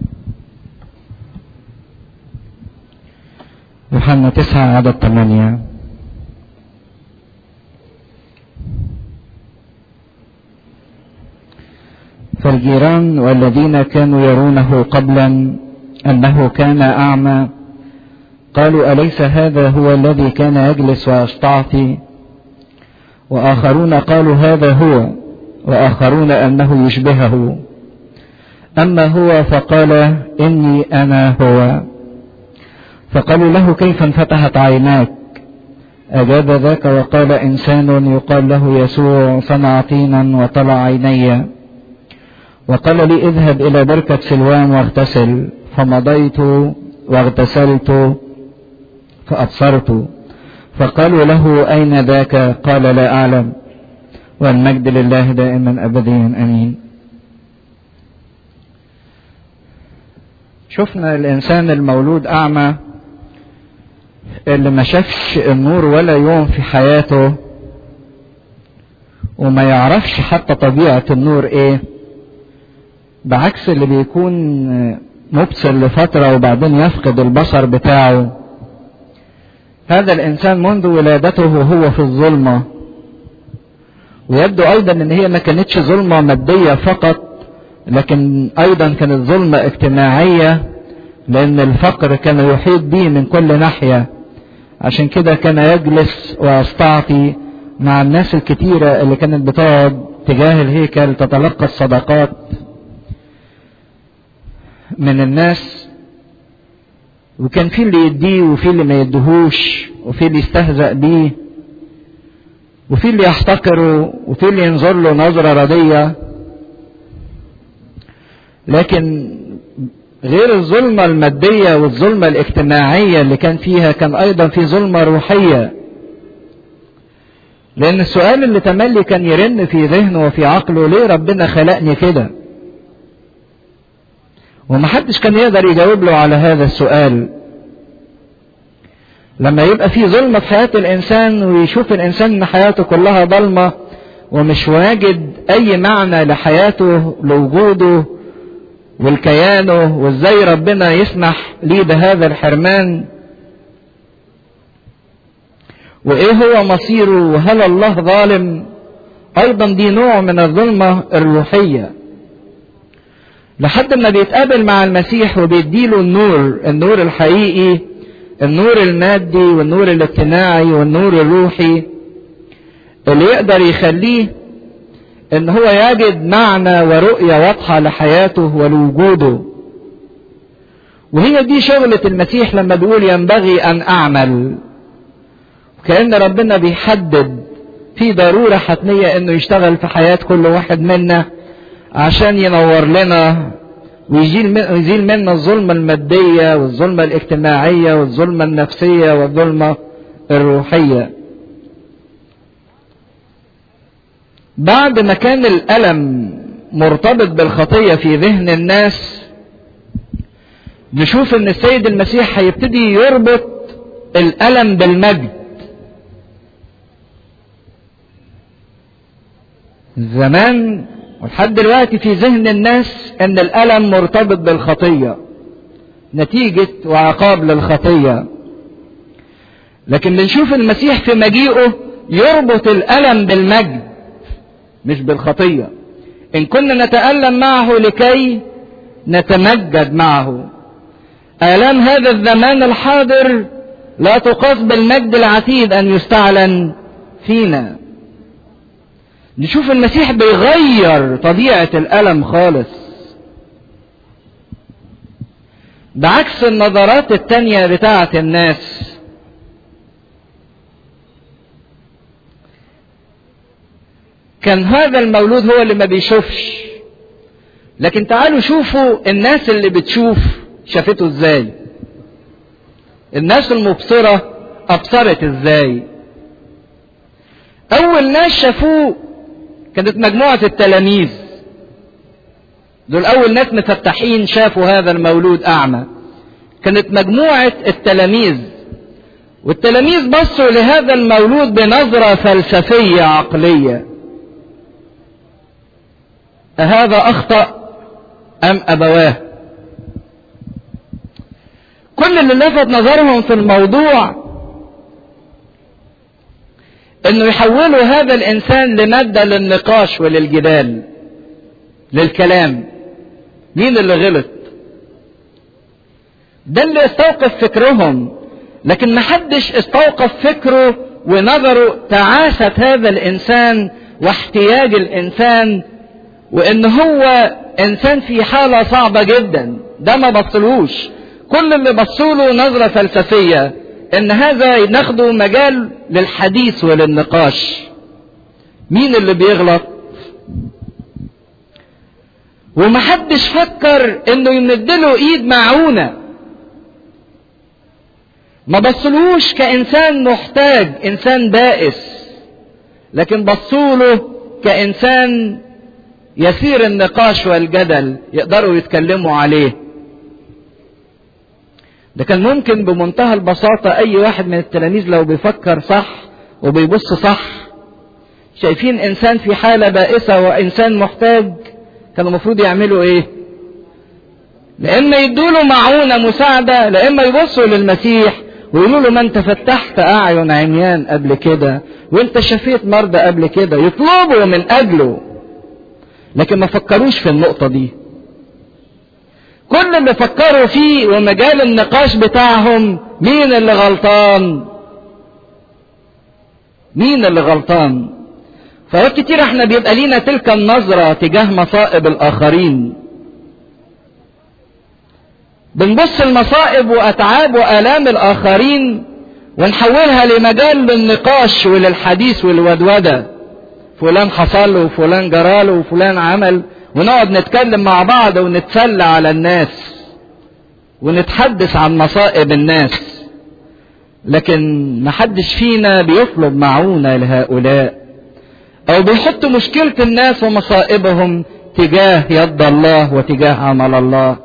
يوحنا تسعة عدد ثمانية. فالجيران والذين كانوا يرونه قبلا انه كان اعمى قالوا: اليس هذا هو الذي كان يجلس ويستعطي؟ وآخرون قالوا هذا هو، وآخرون أنه يشبهه، أما هو فقال إني أنا هو. فقالوا له كيف انفتحت عيناك؟ أجاب ذاك وقال إنسان يقال له يسوع صنع طينا وطلع عيني، وقال لي اذهب إلى بركة سلوان واغتسل، فمضيت واغتسلت فأبصرت. فقالوا له أين ذاك؟ قال لا أعلم، والمجد لله دائما أبديا أمين. شفنا الإنسان المولود أعمى اللي ما شافش النور ولا يوم في حياته، وما يعرفش حتى طبيعة النور ايه، بعكس اللي بيكون مبصر لفترة وبعدين يفقد البصر بتاعه. هذا الإنسان منذ ولادته وهو في الظلمة، ويبدو أيضا إن هي ما كانتش ظلمة مادية فقط، لكن أيضا كانت ظلمة اجتماعية، لأن الفقر كان يحيط به من كل ناحية. عشان كده كان يجلس ويستعطي مع الناس الكتيرة اللي كانت بتقعد تجاه الهيكل تتلقى الصدقات من الناس، وكان في اللي يديه وفي اللي ما يدهوش، وفي اللي يستهزأ بيه، وفي اللي يحتقره، وفي اللي ينظر له نظرة ردية. لكن غير الظلمة المادية والظلمة الاجتماعية اللي كان فيها، كان أيضا في ظلمة روحية. لأن السؤال اللي تملي كان يرن في ذهنه وفي عقله، ليه ربنا خلقني كده؟ ومحدش كان يقدر يجاوب له على هذا السؤال. لما يبقى في ظلمة في حياة الإنسان، ويشوف الإنسان إن حياته كلها ضلمة ومش واجد أي معنى لحياته لوجوده والكيانه، وازاي ربنا يسمح ليه بهذا الحرمان، وايه هو مصيره، وهل الله ظالم؟ ايضا دي نوع من الظلمة الروحية. لحد ما بيتقابل مع المسيح وبيديله النور، النور الحقيقي، النور المادي والنور الاجتماعي والنور الروحي، اللي يقدر يخليه ان هو يجد معنى ورؤية واضحة لحياته ولوجوده. وهي دي شغلة المسيح لما بيقول ينبغي ان اعمل، كأن ربنا بيحدد في ضرورة حتمية انه يشتغل في حياة كل واحد منا عشان ينور لنا ويزيل منا الظلمة المادية والظلمة الاجتماعية والظلمة النفسية والظلمة الروحية. بعد ما كان الألم مرتبط بالخطية في ذهن الناس، نشوف ان السيد المسيح هيبتدي يربط الألم بالمجد. زمان ولحد دلوقتي في ذهن الناس ان الألم مرتبط بالخطية، نتيجة وعقاب للخطية. لكن بنشوف المسيح في مجيئه يربط الألم بالمجد مش بالخطية. إن كنا نتألم معه لكي نتمجد معه. آلام هذا الزمان الحاضر لا تقاس بالمجد العتيد أن يستعلن فينا. نشوف المسيح بيغير طبيعة الألم خالص، بعكس النظرات التانية بتاعة الناس. كان هذا المولود هو اللي ما بيشوفش، لكن تعالوا شوفوا الناس اللي بتشوف شافته ازاي، الناس المبصرة ابصرت ازاي. اول ناس شافوه كانت مجموعة التلاميذ، دول اول ناس مفتحين شافوا هذا المولود اعمى، كانت مجموعة التلاميذ. والتلاميذ بصوا لهذا المولود بنظرة فلسفية عقلية، أهذا أخطأ أم أبواه؟ كل اللي لفت نظرهم في الموضوع انه يحولوا هذا الانسان لمادة للنقاش وللجدال للكلام. مين اللي غلط؟ ده اللي استوقف فكرهم، لكن محدش استوقف فكره ونظروا تعاسة هذا الإنسان واحتياج الإنسان، وإن هو إنسان في حالة صعبة جدا. ده ما بصلوش، كل اللي بصوله نظرة فلسفية، إن هذا ناخده مجال للحديث وللنقاش. مين اللي بيغلط؟ ومحدش فكر إنه يمدله إيد معونة. ما بصلوش كإنسان محتاج، إنسان بائس، لكن بصوله كإنسان يسير النقاش والجدل، يقدروا يتكلموا عليه. ده كان ممكن بمنتهى البساطة أي واحد من التلاميذ لو بيفكر صح وبيبص صح، شايفين إنسان في حالة بائسة وإنسان محتاج، كانوا المفروض يعملوا إيه؟ لإما يدوله معونة مساعدة، لإما يبصوا للمسيح ويقولوا له ما انت فتحت اعين عميان قبل كده، وانت شفيت مرضى قبل كده، يطلبوا من اجله. لكن ما فكروش في النقطة دي. كل اللي فكروا فيه ومجال النقاش بتاعهم مين اللي غلطان، مين اللي غلطان. فوقت كتير احنا بيبقى لينا تلك النظرة تجاه مصائب الاخرين، بنبص المصائب وأتعاب وآلام الآخرين ونحولها لمجال للنقاش وللحديث والودودة. فلان حصل له وفلان جراله وفلان عمل، ونقعد نتكلم مع بعض ونتسلى على الناس ونتحدث عن مصائب الناس. لكن محدش فينا بيطلب معونة لهؤلاء، أو بيحط مشكلة الناس ومصائبهم تجاه يد الله وتجاه عمل الله.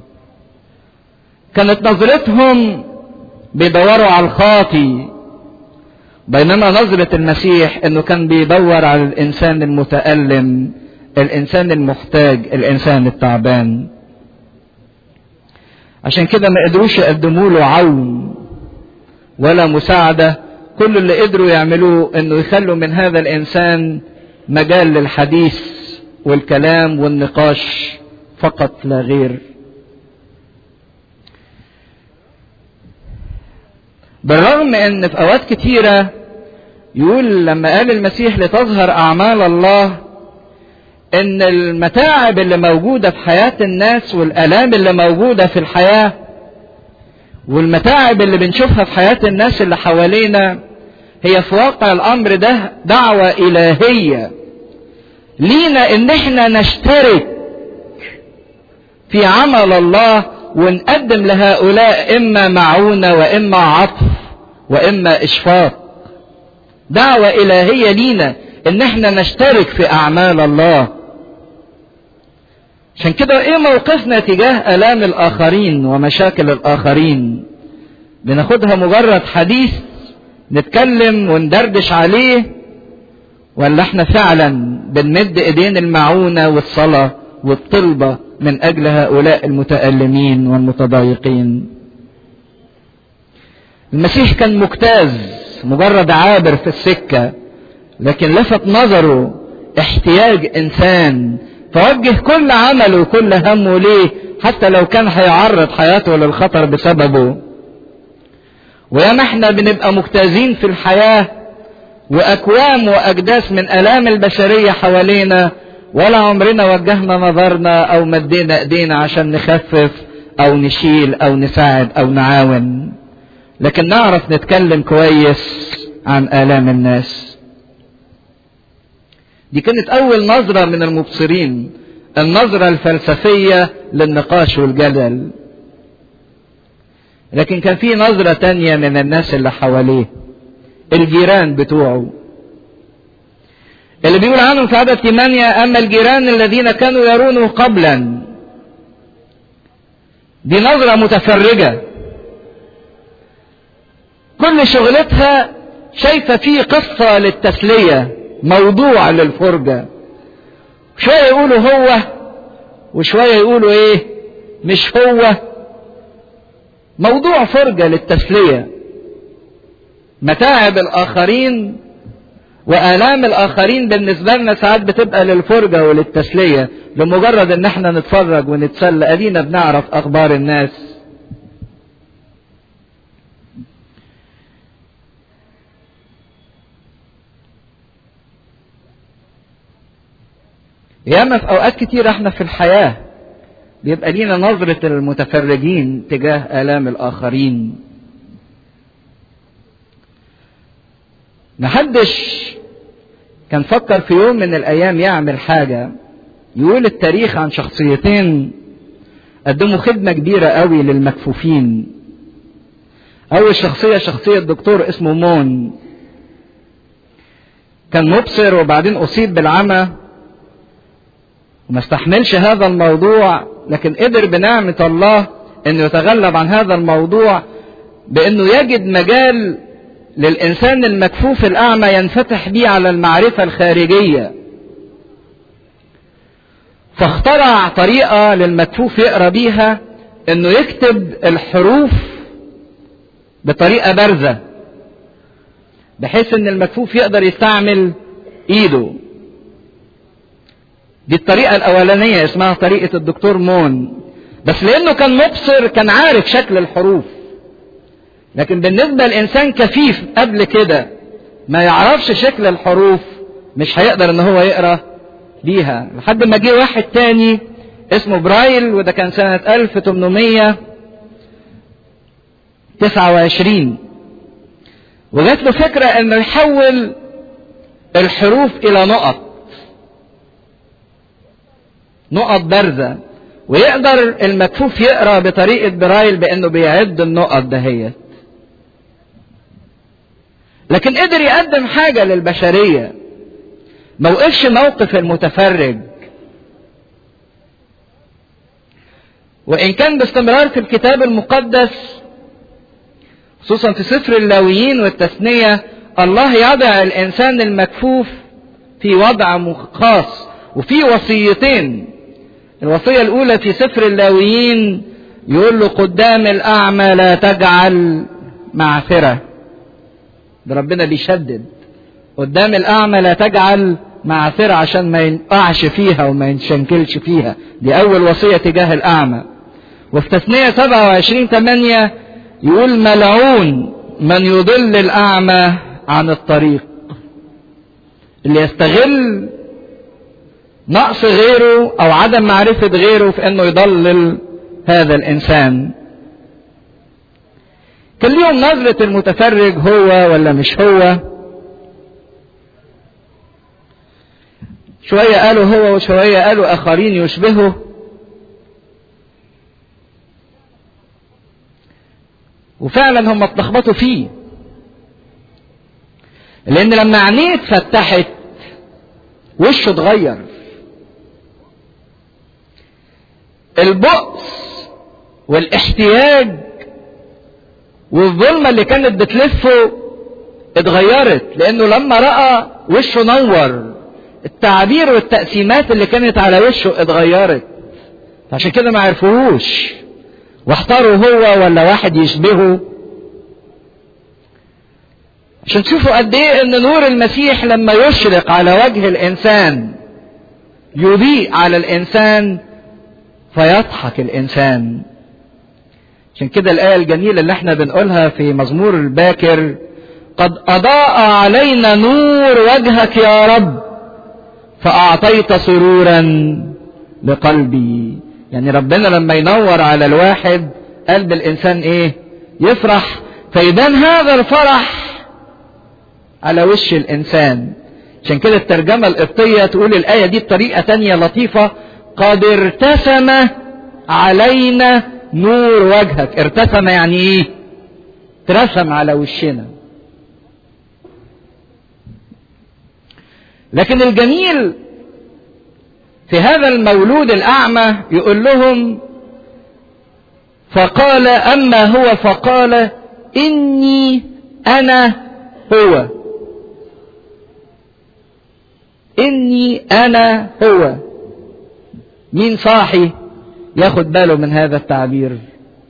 كانت نظرتهم بيدوروا على الخاطي، بينما نظرة المسيح انه كان بيدور على الانسان المتألم، الانسان المحتاج، الانسان التعبان. عشان كده ما قدروش يقدموا له عون ولا مساعدة. كل اللي قدروا يعملوه انه يخلوا من هذا الانسان مجال للحديث والكلام والنقاش فقط لا غير. بالرغم ان في اوقات كتيرة يقول لما قال المسيح لتظهر اعمال الله، ان المتاعب اللي موجودة في حياة الناس والالام اللي موجودة في الحياة والمتاعب اللي بنشوفها في حياة الناس اللي حوالينا هي في واقع الامر ده دعوة الهية لينا ان احنا نشترك في عمل الله ونقدم لهؤلاء اما معونة واما عطف واما اشفاق. دعوة الهية لينا ان احنا نشترك في اعمال الله. عشان كده ايه موقفنا تجاه الام الاخرين ومشاكل الاخرين؟ بناخدها مجرد حديث نتكلم وندردش عليه، ولا احنا فعلا بنمد ايدين المعونة والصلاة والطلبة من اجل هؤلاء المتألمين والمتضايقين؟ المسيح كان مجتاز، مجرد عابر في السكة، لكن لفت نظره احتياج انسان، فوجه كل عمله وكل همه ليه، حتى لو كان هيعرض حياته للخطر بسببه. وياما احنا بنبقى مجتازين في الحياة واكوام واجداث من الام البشرية حوالينا، ولا عمرنا وجهنا نظرنا او مدينا ايدينا عشان نخفف او نشيل او نساعد او نعاون. لكن نعرف نتكلم كويس عن آلام الناس. دي كانت اول نظرة من المبصرين، النظرة الفلسفية للنقاش والجدل. لكن كان في نظرة تانية من الناس اللي حواليه، الجيران بتوعه، اللي بيقول عنهم في عدد ثمانية: اما الجيران الذين كانوا يرونه قبلا. دي نظرة متفرجة، كل شغلتها شايفة فيه قصة للتسلية، موضوع للفرجة. شوية يقولوا هو وشوية يقولوا ايه مش هو، موضوع فرجة للتسلية. متاعب الاخرين وآلام الاخرين بالنسبة لنا ساعات بتبقى للفرجة وللتسلية، لمجرد ان احنا نتفرج ونتسلى، ادينا بنعرف اخبار الناس. ياما في اوقات كتير احنا في الحياة بيبقى لينا نظرة المتفرجين تجاه آلام الآخرين. محدش كان فكر في يوم من الأيام يعمل حاجة. يقول التاريخ عن شخصيتين قدموا خدمة كبيرة قوي للمكفوفين. أول شخصية شخصية دكتور اسمه مون، كان مبصر وبعدين أصيب بالعمى وما استحملش هذا الموضوع، لكن قدر بنعمة الله انه يتغلب عن هذا الموضوع بانه يجد مجال للانسان المكفوف الاعمى ينفتح بيه على المعرفة الخارجية. فاخترع طريقة للمكفوف يقرأ بيها، انه يكتب الحروف بطريقة بارزة بحيث ان المكفوف يقدر يستعمل ايده. دي الطريقة الأولانية اسمها طريقة الدكتور مون. بس لأنه كان مبصر كان عارف شكل الحروف، لكن بالنسبة لإنسان كفيف قبل كده ما يعرفش شكل الحروف مش هيقدر إن هو يقرأ بيها. لحد ما جه واحد تاني اسمه برايل، وده كان سنة ألف وثمانمائة وتسعة وعشرين، وجات له فكرة إنه يحول الحروف إلى نقط نقط بارزة، ويقدر المكفوف يقرأ بطريقة برايل بأنه بيعد النقط دهيت. لكن قدر يقدم حاجة للبشرية، ما وقفش موقف المتفرج. وإن كان باستمرار في الكتاب المقدس خصوصا في سفر اللاويين والتثنية الله يضع الإنسان المكفوف في وضع خاص وفي وصيتين. الوصية الأولى في سفر اللاويين يقول له قدام الأعمى لا تجعل معثرة. ده ربنا بيشدد، قدام الأعمى لا تجعل معثرة عشان ما ينقعش فيها وما ينشنكلش فيها. دي أول وصية تجاه الأعمى. وفي تثنية سبعة وعشرين ثمانية يقول ملعون من يضل الأعمى عن الطريق. اللي يستغل نقص غيره او عدم معرفة غيره في انه يضلل هذا الانسان. كان ليهم نظرة المتفرج هو ولا مش هو. شوية قالوا هو وشوية قالوا اخرين يشبهه. وفعلا هم اتلخبطوا فيه، لان لما عينيه اتفتحت وشه اتغير. البؤس والاحتياج والظلمة اللي كانت بتلفه اتغيرت، لانه لما رأى وشه نور. التعبير والتقسيمات اللي كانت على وشه اتغيرت، عشان كده ما عرفوهوش واحتاروا هو ولا واحد يشبهه. عشان تشوفوا قد ايه ان نور المسيح لما يشرق على وجه الانسان يضيء على الانسان فيضحك الانسان. عشان كده الآية الجميلة اللي احنا بنقولها في مزمور الباكر قد أضاء علينا نور وجهك يا رب فأعطيت سرورا لقلبي. يعني ربنا لما ينور على الواحد قلب الإنسان ايه؟ يفرح، فيبان هذا الفرح على وش الإنسان. عشان كده الترجمة القبطية تقول الآية دي بطريقة تانية لطيفة قد ارتسم علينا نور وجهك. ارتسم يعني ايه؟ اترسم على وشنا. لكن الجميل في هذا المولود الأعمى يقول لهم فقال أما هو فقال إني أنا هو. إني أنا هو. مين صاحي ياخد باله من هذا التعبير؟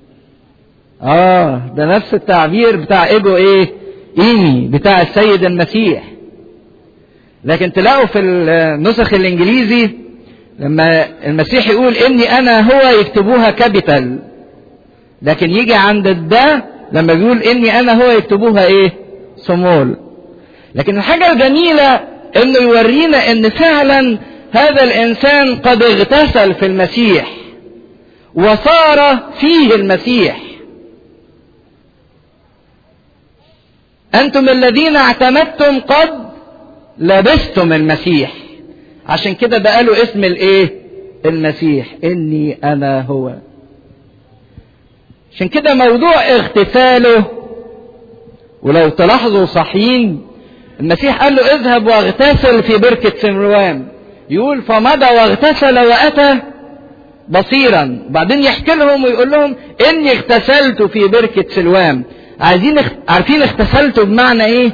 آه ده نفس التعبير بتاع إيجو إيه؟ إيمي بتاع السيد المسيح. لكن تلاقوا في النسخ الإنجليزي لما المسيح يقول إني أنا هو يكتبوها كابيتال، لكن يجي عند ده لما بيقول إني أنا هو يكتبوها إيه؟ سمول. لكن الحاجة الجميلة إنه يورينا إن فعلا هذا الإنسان قد اغتسل في المسيح وصار فيه المسيح. أنتم الذين اعتمدتم قد لبستم المسيح. عشان كده بقى له اسم الايه؟ المسيح، إني أنا هو. عشان كده موضوع اغتساله، ولو تلاحظوا صحيين، المسيح قال له اذهب واغتسل في بركة سلوام، يقول فمضى واغتسل وأتى بصيرا. بعدين يحكي لهم ويقول لهم إني اغتسلت في بركة سلوام. عايزين اخ... عارفين اغتسلته بمعنى ايه؟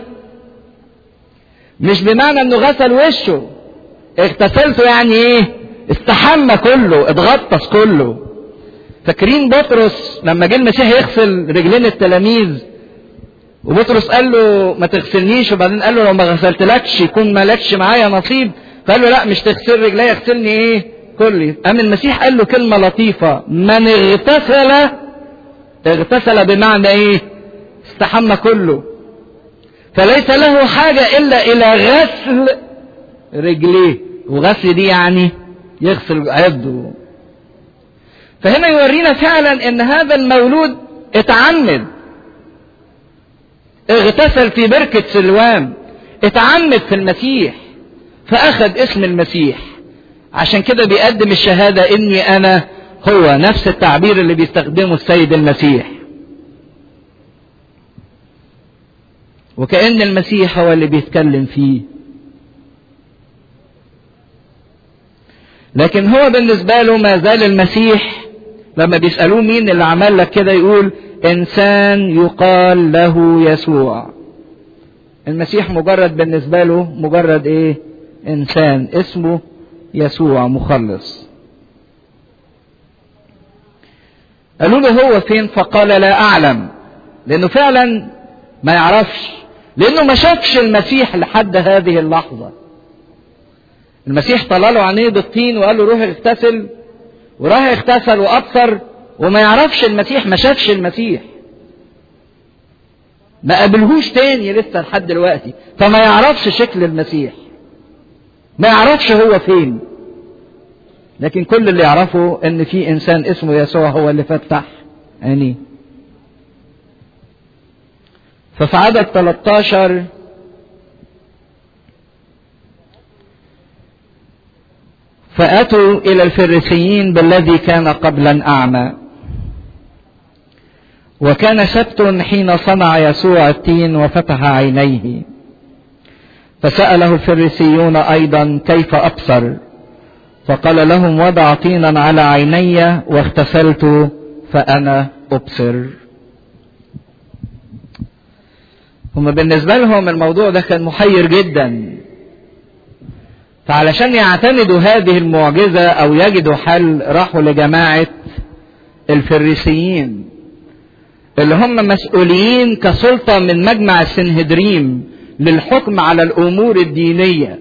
مش بمعنى انه غسل وشه. اغتسلته يعني ايه؟ استحمى كله، اتغطس كله. فاكرين بطرس لما جه المسيح يغسل رجلين التلاميذ، وبطرس قال له ما تغسلنيش، وبعدين قال له لو ما غسلتلكش يكون مالكش معايا نصيب. فقال له لا مش تغسل رجلي، اغسلني ايه؟ كلي. قام المسيح قال له كلمة لطيفة، من اغتسل، اغتسل بمعنى ايه؟ استحمى كله. فليس له حاجة الا الى غسل رجليه، وغسل دي يعني يغسل عبده. فهنا يورينا فعلا ان هذا المولود اتعمد، اغتسل في بركة سلوام، اتعمد في المسيح، فاخذ اسم المسيح. عشان كده بيقدم الشهادة اني انا هو، نفس التعبير اللي بيستخدمه السيد المسيح. وكأن المسيح هو اللي بيتكلم فيه. لكن هو بالنسبة له ما زال المسيح، لما بيسألوه مين اللي عمل لك كده، يقول إنسان يقال له يسوع. المسيح مجرد بالنسبة له مجرد إيه؟ إنسان اسمه يسوع مخلص. قالوا له هو فين؟ فقال لا أعلم، لأنه فعلا ما يعرفش، لأنه ما شافش المسيح لحد هذه اللحظة. المسيح طلع له عينيه بالطين وقال له روح اغتسل، وراح اغتسل وأبصر، وما يعرفش المسيح، ما شافش المسيح، ما قابلهوش تاني لسه لحد دلوقتي، فما يعرفش شكل المسيح، ما يعرفش هو فين. لكن كل اللي يعرفه ان في انسان اسمه يسوع هو اللي فتح عينيه. ففي عدد ثلاثة عشر فأتوا إلى الفريسيين بالذي كان قبلا أعمى. وكان سبت حين صنع يسوع التين وفتح عينيه، فسأله الفريسيون أيضا كيف أبصر؟ فقال لهم وضع طينا على عيني واغتسلت فأنا أبصر. هم بالنسبة لهم الموضوع ده كان محير جدا، فعلشان يعتمدوا هذه المعجزة أو يجدوا حل راحوا لجماعة الفريسيين اللي هم مسؤولين كسلطة من مجمع السنهدريم للحكم على الأمور الدينية.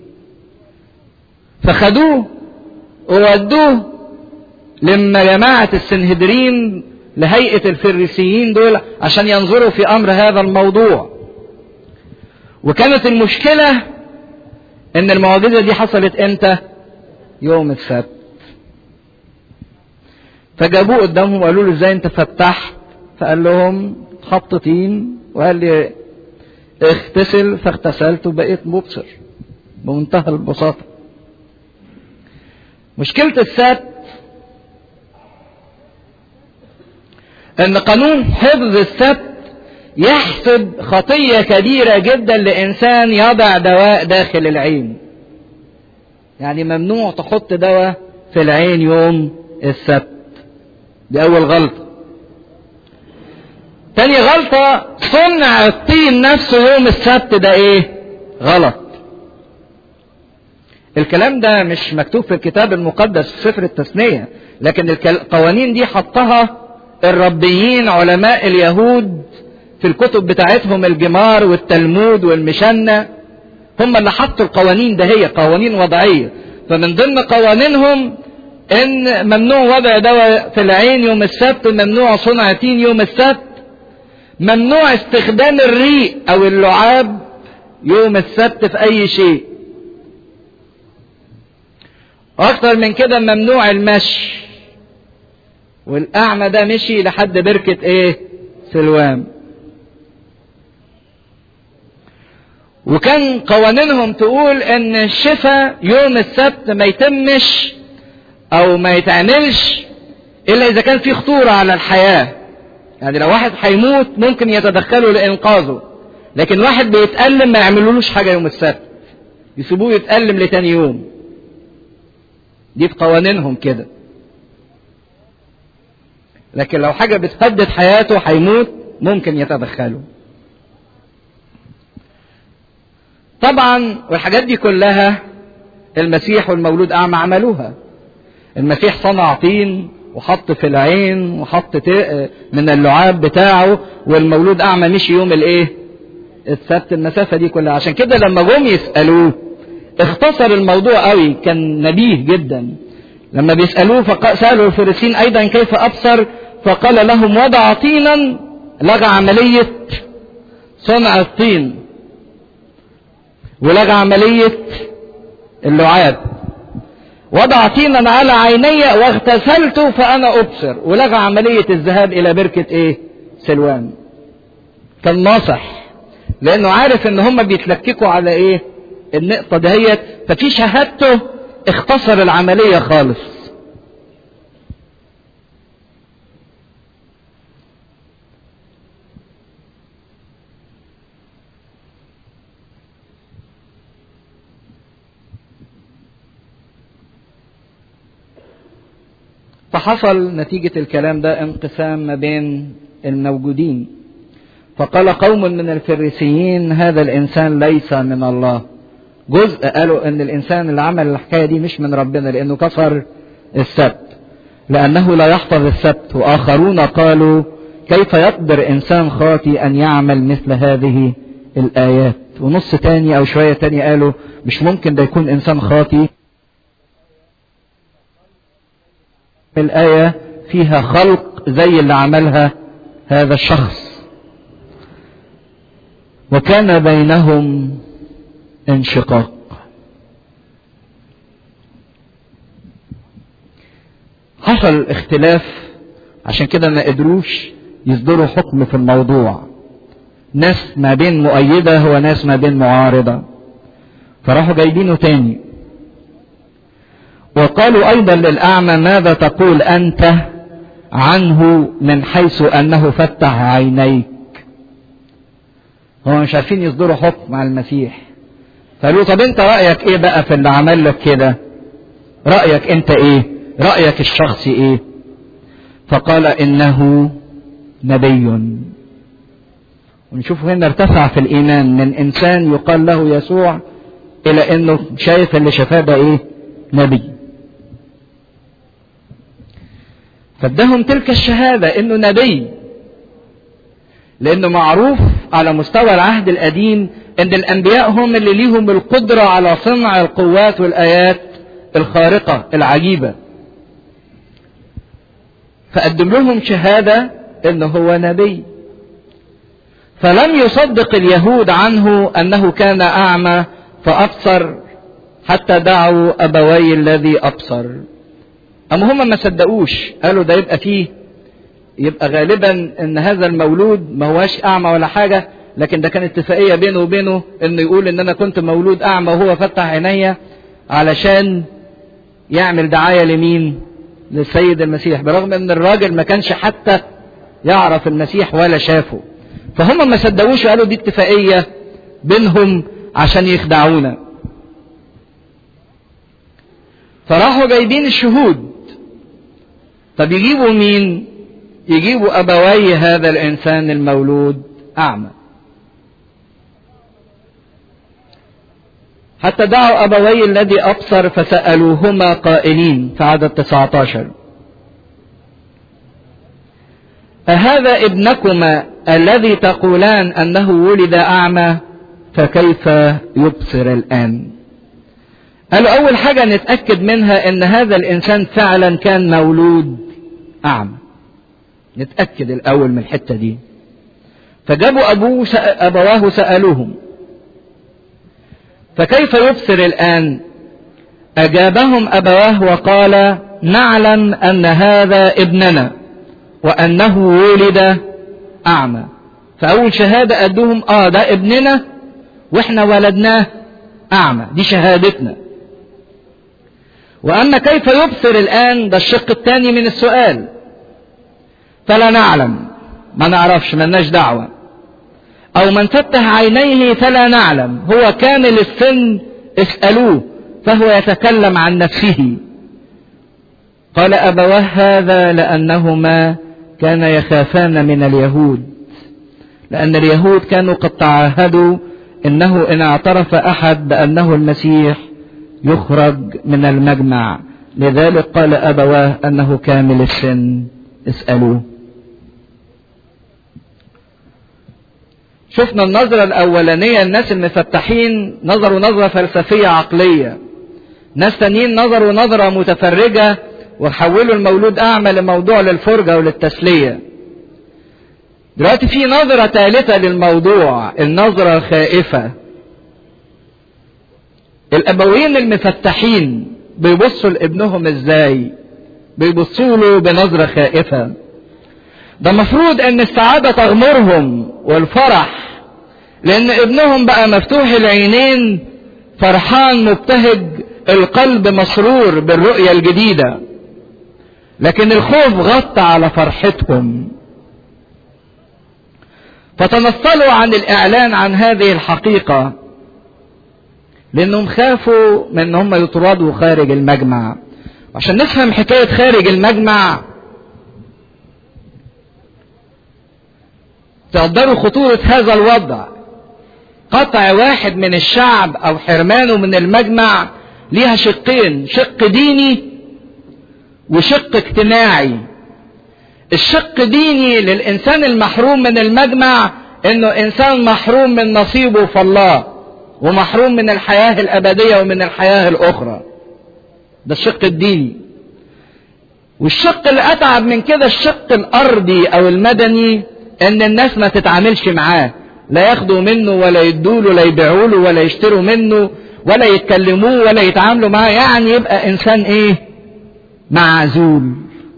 فخدوه وودوه لما جماعة السنهدريم لهيئة الفريسيين دول عشان ينظروا في أمر هذا الموضوع. وكانت المشكلة ان المعجزة دي حصلت امتى؟ يوم السبت. فجابوه قدامهم وقالوا له ازاي انت فتحت؟ فقال لهم حط طين وقال لي اغتسل، فاغتسلت وبقيت مبصر بمنتهى البساطة. مشكلة السبت ان قانون حفظ السبت يحسب خطية كبيرة جدا لإنسان يضع دواء داخل العين. يعني ممنوع تحط دواء في العين يوم السبت. دي أول غلطة. تاني غلطة، صنع الطين نفسه يوم السبت ده إيه؟ غلط. الكلام ده مش مكتوب في الكتاب المقدس في سفر التثنية، لكن القوانين دي حطها الربيين علماء اليهود في الكتب بتاعتهم، الجمار والتلمود والمشنة، هم اللي حطوا القوانين ده، هي قوانين وضعية. فمن ضمن قوانينهم ان ممنوع وضع دواء في العين يوم السبت، ممنوع صنع تين يوم السبت، ممنوع استخدام الريق او اللعاب يوم السبت في اي شيء. اكتر من كده ممنوع المشي، والاعمى ده مشي لحد بركة ايه؟ سلوام. وكان قوانينهم تقول ان الشفاء يوم السبت ما يتمش او ما يتعملش الا اذا كان في خطورة على الحياة. يعني لو واحد هيموت ممكن يتدخلوا لانقاذه، لكن واحد بيتألم ما يعملولوش حاجة يوم السبت، يسيبوه يتألم لتاني يوم. دي في قوانينهم كده. لكن لو حاجة بتهدد حياته هيموت ممكن يتدخلوا. طبعا والحاجات دي كلها المسيح والمولود أعمى عملوها. المسيح صنع طين وحط في العين وحط من اللعاب بتاعه، والمولود أعمى مشي يوم الايه؟ السبت المسافة دي كلها. عشان كده لما جم يسألوه اختصر الموضوع قوي، كان نبيه جدا. لما بيسألوه فسألوا الفريسيين أيضا كيف أبصر، فقال لهم وضع طينا، لغى عملية صنع الطين ولغى عملية اللعاب. وضع طينا على عيني واغتسلت فأنا أبصر، ولغى عملية الذهاب إلى بركة إيه؟ سلوان. كان ناصح لأنه عارف إن هم بيتلككوا على إيه؟ النقطة دهيت، ففي شهادته اختصر العملية خالص. فحصل نتيجة الكلام ده انقسام ما بين الموجودين. فقال قوم من الفريسيين هذا الإنسان ليس من الله. جزء قالوا ان الإنسان اللي عمل الحكاية دي مش من ربنا لأنه كسر السبت، لأنه لا يحفظ السبت. وآخرون قالوا كيف يقدر إنسان خاطي أن يعمل مثل هذه الآيات. ونص تاني أو شوية تاني قالوا مش ممكن ده يكون إنسان خاطي، الآية فيها خلق زي اللي عملها هذا الشخص. وكان بينهم انشقاق. حصل اختلاف، عشان كده ما قدروش يصدروا حكم في الموضوع. ناس ما بين مؤيدة وناس ما بين معارضة، فراحوا جايبينه تاني. وقالوا أيضا للأعمى ماذا تقول أنت عنه من حيث أنه فتح عينيك؟ هم مش عارفين يصدروا حكم على المسيح. فقالوا طب انت رأيك ايه بقى في اللي عمل لك كده؟ رأيك انت ايه؟ رأيك الشخصي ايه؟ فقال انه نبي. ونشوف هنا ارتفع في الايمان من انسان يقال له يسوع الى انه شايف اللي شافاه ده ايه؟ نبي. فادهم تلك الشهادة انه نبي، لانه معروف على مستوى العهد القديم ان الانبياء هم اللي ليهم القدرة على صنع القوات والايات الخارقة العجيبة. فقدم لهم شهادة انه هو نبي. فلم يصدق اليهود عنه انه كان اعمى فابصر حتى دعوا ابوي الذي ابصر. اما هم ما صدقوش، قالوا ده يبقى فيه يبقى غالبا ان هذا المولود ما هواش اعمى ولا حاجة، لكن ده كان اتفاقية بينه وبينه انه يقول ان انا كنت مولود اعمى وهو فتح عينيا علشان يعمل دعاية لمين؟ للسيد المسيح، برغم ان الراجل ما كانش حتى يعرف المسيح ولا شافه. فهم ما صدقوش وقالوا دي اتفاقية بينهم عشان يخدعونا. فراحوا جايبين الشهود. طب يجيبوا مين؟ يجيبوا أبوي هذا الإنسان المولود أعمى. حتى دعوا أبوي الذي أبصر فسألوهما قائلين في عدد تسعة عشر أهذا ابنكما الذي تقولان أنه ولد أعمى فكيف يبصر الآن؟ قالوا أول حاجة نتأكد منها أن هذا الإنسان فعلا كان مولود أعمى. نتأكد الأول من الحتة دي. فجابوا أبوه سأ... أبواه سألوهم فكيف يبصر الآن؟ أجابهم أبواه وقال نعلم أن هذا ابننا وأنه ولد أعمى. فأول شهادة أدوهم آه ده ابننا وإحنا ولدناه أعمى، دي شهادتنا. وأما كيف يبصر الآن، ده الشق الثاني من السؤال. فلا نعلم، ما نعرفش، ملناش دعوة. أو من فتح عينيه فلا نعلم، هو كامل السن اسألوه فهو يتكلم عن نفسه. قال أبواه هذا لأنهما كان يخافان من اليهود، لأن اليهود كانوا قد تعاهدوا إنه إن اعترف أحد بأنه المسيح يخرج من المجمع. لذلك قال أبواه أنه كامل السن اسألوه. شفنا النظرة الأولانية، الناس المفتحين نظروا نظرة فلسفية عقلية، ناس تانيين نظروا نظرة متفرجة وحولوا المولود أعمى لموضوع للفرجة وللتسلية. دلوقتي في نظرة ثالثة للموضوع، النظرة الخائفة. الأبوين المفتحين بيبصوا لابنهم ازاي؟ بيبصوا له بنظرة خائفة. ده مفروض ان السعادة تغمرهم والفرح، لان ابنهم بقى مفتوح العينين فرحان مبتهج القلب مسرور بالرؤية الجديدة. لكن الخوف غطى على فرحتهم، فتنصلوا عن الإعلان عن هذه الحقيقة، لأنهم خافوا من أن هم يطردوا خارج المجمع. عشان نفهم حكاية خارج المجمع تقدروا خطورة هذا الوضع. قطع واحد من الشعب أو حرمانه من المجمع ليها شقين، شق ديني وشق اجتماعي. الشق ديني للإنسان المحروم من المجمع إنه إنسان محروم من نصيبه في الله، ومحروم من الحياة الأبدية ومن الحياة الأخرى. ده الشق الديني. والشق اللي أتعب من كده الشق الأرضي أو المدني، إن الناس ما تتعاملش معاه، لا ياخدوا منه ولا يدوله، لا يبيعوا له ولا يشتروا منه ولا يتكلموه ولا يتعاملوا معاه. يعني يبقى إنسان إيه؟ معزول،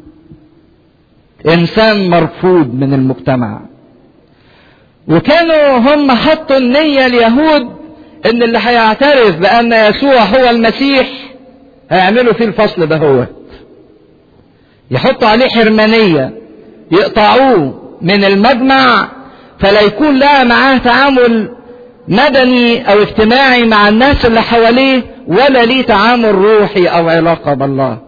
إنسان مرفوض من المجتمع. وكانوا هم حطوا النية اليهود إن اللي هيعترف بأن يسوع هو المسيح هيعملوا فيه الفصل ده، هو يحطوا عليه حرمانية، يقطعوه من المجمع، فلا يكون لا معاه تعامل مدني أو اجتماعي مع الناس اللي حواليه، ولا ليه تعامل روحي أو علاقة بالله.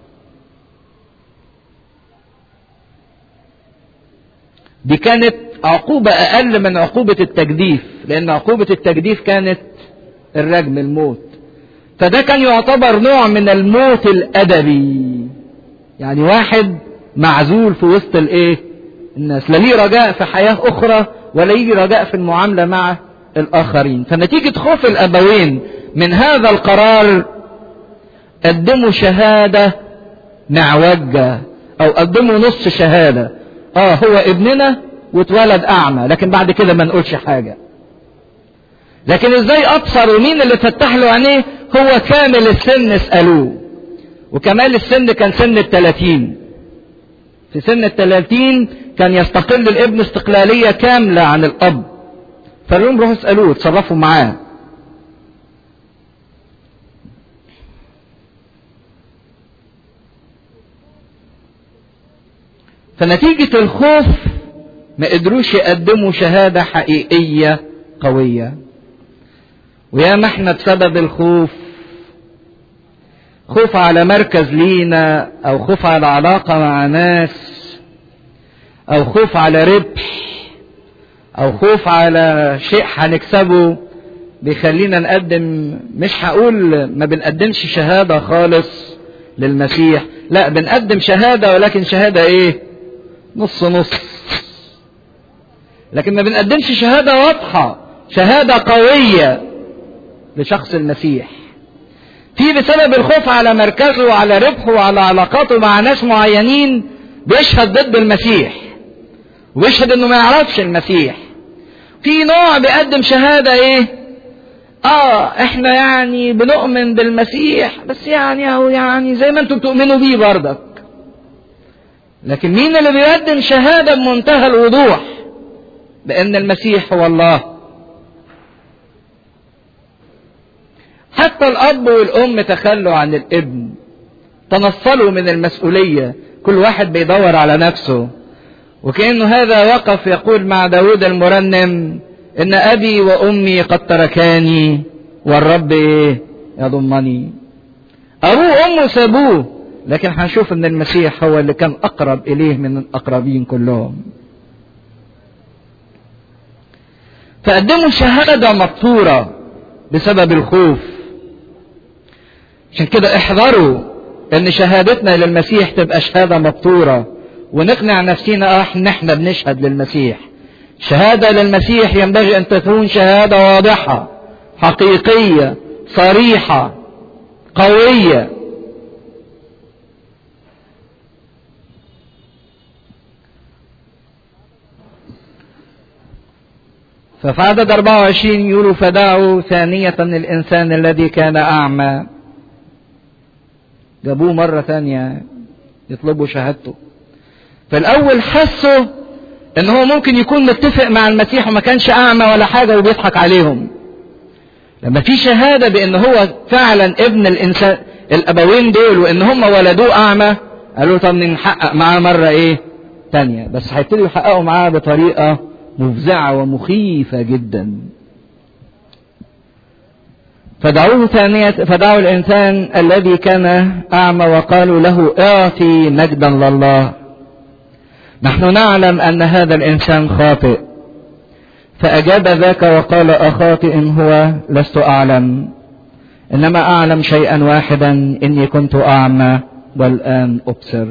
دي كانت عقوبة أقل من عقوبة التجديف، لأن عقوبة التجديف كانت الرجم، الموت. فده كان يعتبر نوع من الموت الأدبي، يعني واحد معزول في وسط الإيه؟ الناس، لا ليه رجاء في حياة أخرى ولا يجي رجاء في المعاملة مع الآخرين. فنتيجة خوف الأبوين من هذا القرار قدموا شهادة معوجة، أو قدموا نص شهادة. آه هو ابننا واتولد أعمى، لكن بعد كده ما نقولش حاجة. لكن ازاي أبصر ومين اللي فتح له عينيه؟ هو كامل السن اسألوه. وكمال السن كان سن الثلاثين. في سن الثلاثين كان يستقل الابن استقلالية كاملة عن الأب. فاليوم روحوا اسألوه، اتصرفوا معاه. فنتيجة الخوف ما قدروش يقدموا شهادة حقيقية قوية. ويا ما احنا بسبب الخوف، خوف على مركز لينا، او خوف على علاقة مع ناس، او خوف على ربح، او خوف على شيء هنكسبه، بيخلينا نقدم، مش هقول ما بنقدمش شهادة خالص للمسيح، لا بنقدم شهادة، ولكن شهادة ايه؟ نص نص. لكن ما بنقدمش شهادة واضحة، شهادة قوية لشخص المسيح. في بسبب الخوف على مركزه وعلى ربحه وعلى علاقاته مع ناس معينين بيشهد ضد المسيح، وبيشهد انه ما يعرفش المسيح. في نوع بيقدم شهادة ايه؟ اه احنا يعني بنؤمن بالمسيح بس يعني اهو يعني زي ما انتم بتؤمنوا بيه برضك. لكن مين اللي بيقدم شهادة بمنتهى الوضوح بأن المسيح هو الله؟ حتى الأب والأم تخلوا عن الابن، تنصلوا من المسؤولية، كل واحد بيدور على نفسه. وكأنه هذا وقف يقول مع داود المرنم: إن أبي وأمي قد تركاني والرب يضمني. أبوه وأمه سابوه، لكن هنشوف إن المسيح هو اللي كان أقرب إليه من الأقربين كلهم. فقدموا شهادة مقصورة بسبب الخوف. عشان كده احذروا ان شهادتنا للمسيح تبقى شهادة مبتورة ونقنع نفسينا اه ان احنا بنشهد للمسيح. شهادة للمسيح ينبغي ان تكون شهادة واضحة حقيقية صريحة قوية. ففي عدد أربعة وعشرين يقولوا: فدعوا ثانية الإنسان الذي كان أعمى. جابوه مرة ثانية يطلبوا شهادته. فالأول حسوا إن هو ممكن يكون متفق مع المسيح وما كانش أعمى ولا حاجة وبيضحك عليهم. لما في شهادة بإن هو فعلا ابن الإنسان الأبوين دول وإن هم ولدوه أعمى، قالوا طب نحقق معاه مرة إيه تانية. بس هيبتدوا يحققوا معاه بطريقة مفزعة ومخيفة جدا. فدعوه ثانية فدعوا الإنسان الذي كان أعمى وقالوا له: اعطي مجدا لله، نحن نعلم أن هذا الإنسان خاطئ. فأجاب ذاك وقال: أخاطئ هو لست أعلم، إنما أعلم شيئا واحدا، إني كنت أعمى والآن أبصر.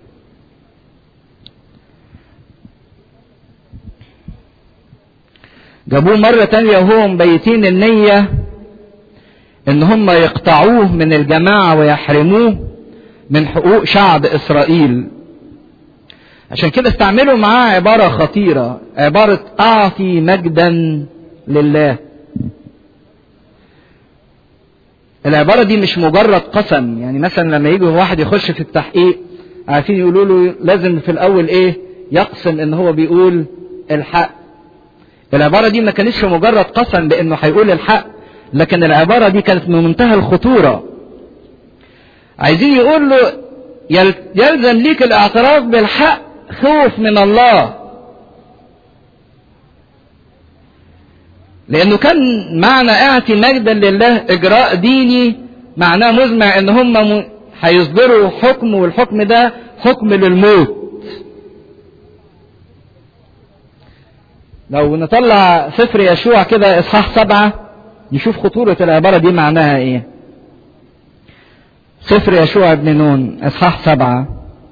جابوه مرة تانية وهم مبيتين النية ان هم يقطعوه من الجماعة ويحرموه من حقوق شعب اسرائيل. عشان كده استعملوا معاه عبارة خطيرة، عبارة اعطي مجدا لله. العبارة دي مش مجرد قسم، يعني مثلا لما يجي واحد يخش في التحقيق عارفين يقولوا له لازم في الاول ايه يقسم ان هو بيقول الحق. العبارة دي ما كانتش مجرد قسم بانه هيقول الحق، لكن العبارة دي كانت من منتهى الخطورة. عايزين يقول له يلزم ليك الاعتراف بالحق خوف من الله. لانه كان معنى اعطي مجدا لله اجراء ديني، معناه مزمع ان هم هيصدروا حكم، والحكم ده حكم للموت. لو نطلع سفر يشوع كده اصحاح سبعة نشوف خطورة العبارة دي معناها ايه. سفر يشوع ابن نون اصحاح سبعة.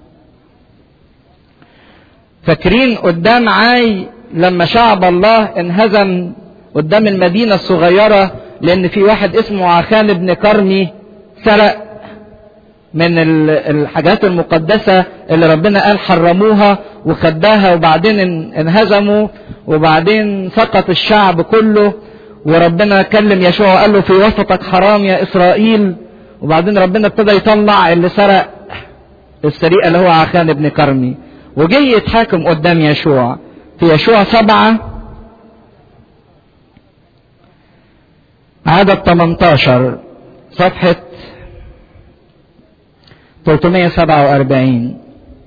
فاكرين قدام عاي لما شعب الله انهزم قدام المدينة الصغيرة لان في واحد اسمه عخان ابن كرمي سرق من الحاجات المقدسة اللي ربنا قال حرموها وخداها، وبعدين انهزموا، وبعدين سقط الشعب كله، وربنا كلم يشوع وقال له في وسطك حرام يا إسرائيل. وبعدين ربنا ابتدى يطلع اللي سرق السرقة اللي هو عخان ابن كرمي، وجي يتحاكم قدام يشوع في يشوع سبعة عدد ثمانية عشر صفحة ثلاثمائة وسبعة وأربعين.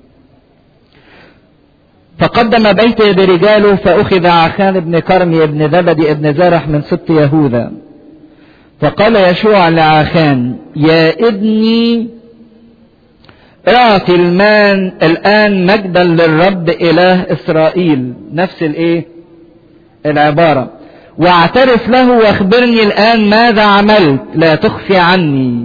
فقدم بيته برجاله فأخذ عخان بن كرمي ابن زبدي ابن زرح من سبط يهوذا. فقال يشوع لعخان: يا ابني اعطي المان الآن مجدا للرب إله إسرائيل. نفس الايه العبارة. واعترف له واخبرني الآن ماذا عملت، لا تخفي عني.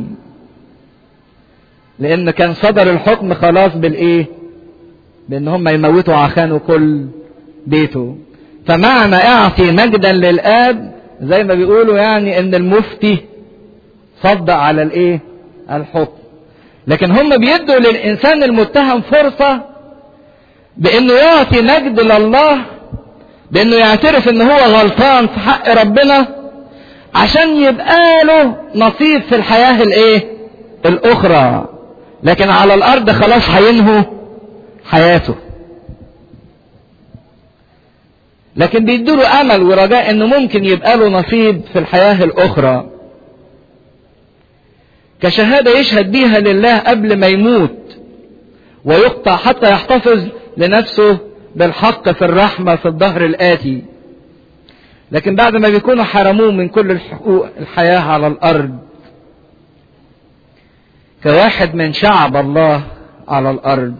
لأن كان صدر الحكم خلاص بالايه بان هم يموتوا عخان وكل بيته. فمعنى اعطي مجدا للآب زي ما بيقولوا يعني ان المفتي صدق على الايه الحكم. لكن هم بيدوا للانسان المتهم فرصة بانه يعطي مجد لله، بانه يعترف ان هو غلطان في حق ربنا، عشان يبقى له نصيب في الحياة الايه الاخرى، لكن على الارض خلاص هينهوا حياته. لكن بيدوله امل ورجاء انه ممكن يبقى له نصيب في الحياة الاخرى، كشهادة يشهد بيها لله قبل ما يموت ويقطع، حتى يحتفظ لنفسه بالحق في الرحمة في الدهر الآتي. لكن بعد ما بيكونوا حرموه من كل الحقوق الحياة على الأرض، كواحد من شعب الله على الأرض.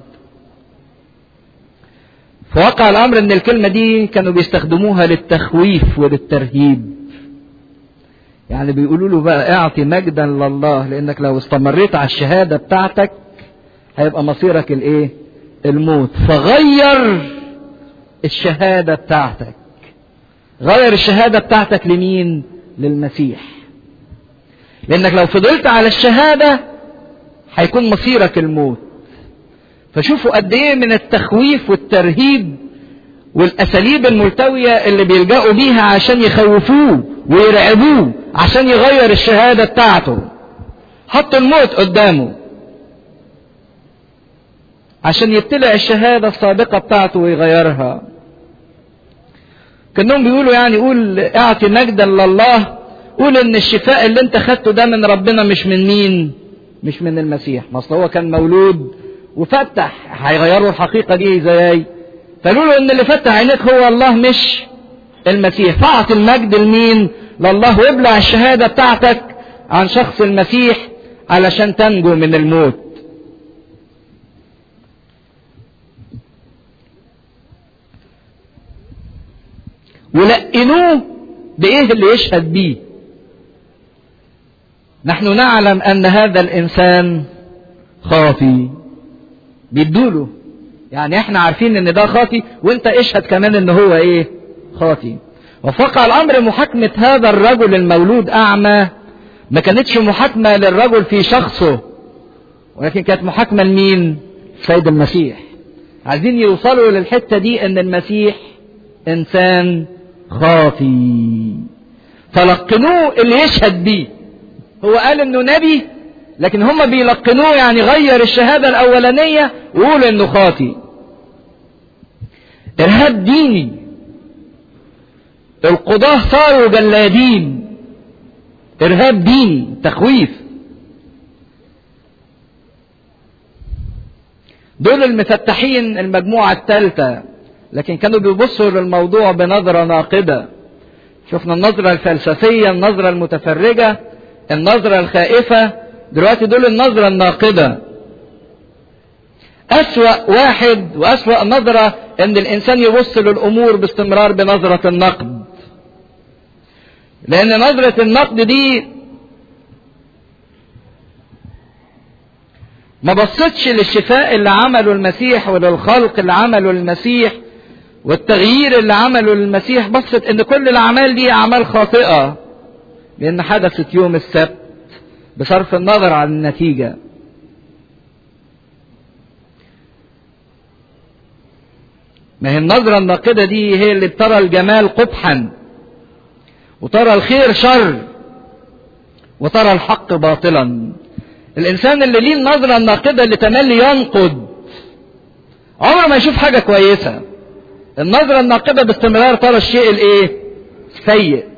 فوقع الأمر أن الكلمة دي كانوا بيستخدموها للتخويف وللترهيب، يعني بيقولوا له بقى اعطي مجدا لله، لأنك لو استمريت على الشهادة بتاعتك هيبقى مصيرك الايه الموت. فغير الشهادة بتاعتك، غير الشهادة بتاعتك لمين؟ للمسيح. لانك لو فضلت على الشهادة هيكون مصيرك الموت. فشوفوا قد ايه من التخويف والترهيب والاساليب الملتوية اللي بيلجأوا بيها عشان يخوفوه ويرعبوه عشان يغير الشهادة بتاعته. حط الموت قدامه عشان يبتلع الشهادة السابقة بتاعته ويغيرها. كانهم بيقولوا يعني قول اعطي مجدا لله، قول ان الشفاء اللي انت خدته ده من ربنا مش من مين؟ مش من المسيح. ما اصل هو كان مولود وفتح، هيغيروا الحقيقة دي ازاي؟ فقالوا له ان اللي فتح عينيك هو الله مش المسيح. فاعطي المجد لمين؟ لله، وابلع الشهادة بتاعتك عن شخص المسيح علشان تنجو من الموت. ولقنوه بايه اللي يشهد بيه. نحن نعلم ان هذا الانسان خاطي، بيدوله يعني احنا عارفين ان ده خاطي وانت اشهد كمان ان هو ايه خاطي. وفقع الامر محاكمة هذا الرجل المولود اعمى ما كانتش محاكمة للرجل في شخصه، ولكن كانت محاكمة لمين؟ سيد المسيح. عايزين يوصلوا للحتة دي ان المسيح انسان خاطي، فلقنوه اللي يشهد بيه. هو قال انه نبي، لكن هم بيلقنوه يعني غير الشهادة الاولانية ويقول انه خاطي. ارهاب ديني، القضاة صاروا جلادين. ارهاب ديني، تخويف. دول المفتحين المجموعة الثالثة، لكن كانوا بيبصوا للموضوع بنظرة ناقدة. شفنا النظرة الفلسفية، النظرة المتفرجة، النظرة الخائفة. دلوقتي دول النظرة الناقدة. أسوأ واحد وأسوأ نظرة ان الانسان يبص للامور باستمرار بنظرة النقد، لان نظرة النقد دي ما بصتش للشفاء اللي عمله المسيح وللخلق اللي عمله المسيح والتغيير اللي عمله المسيح. بصت ان كل الاعمال دي اعمال خاطئة لان حدثت يوم السبت بصرف النظر عن النتيجة. ما هي النظرة الناقدة دي هي اللي بترى الجمال قبحا، وترى الخير شر، وترى الحق باطلا. الانسان اللي ليه النظرة الناقدة اللي تملي ينقد عمره ما يشوف حاجة كويسة. النظرة الناقدة باستمرار ترى الشيء الايه؟ سيء.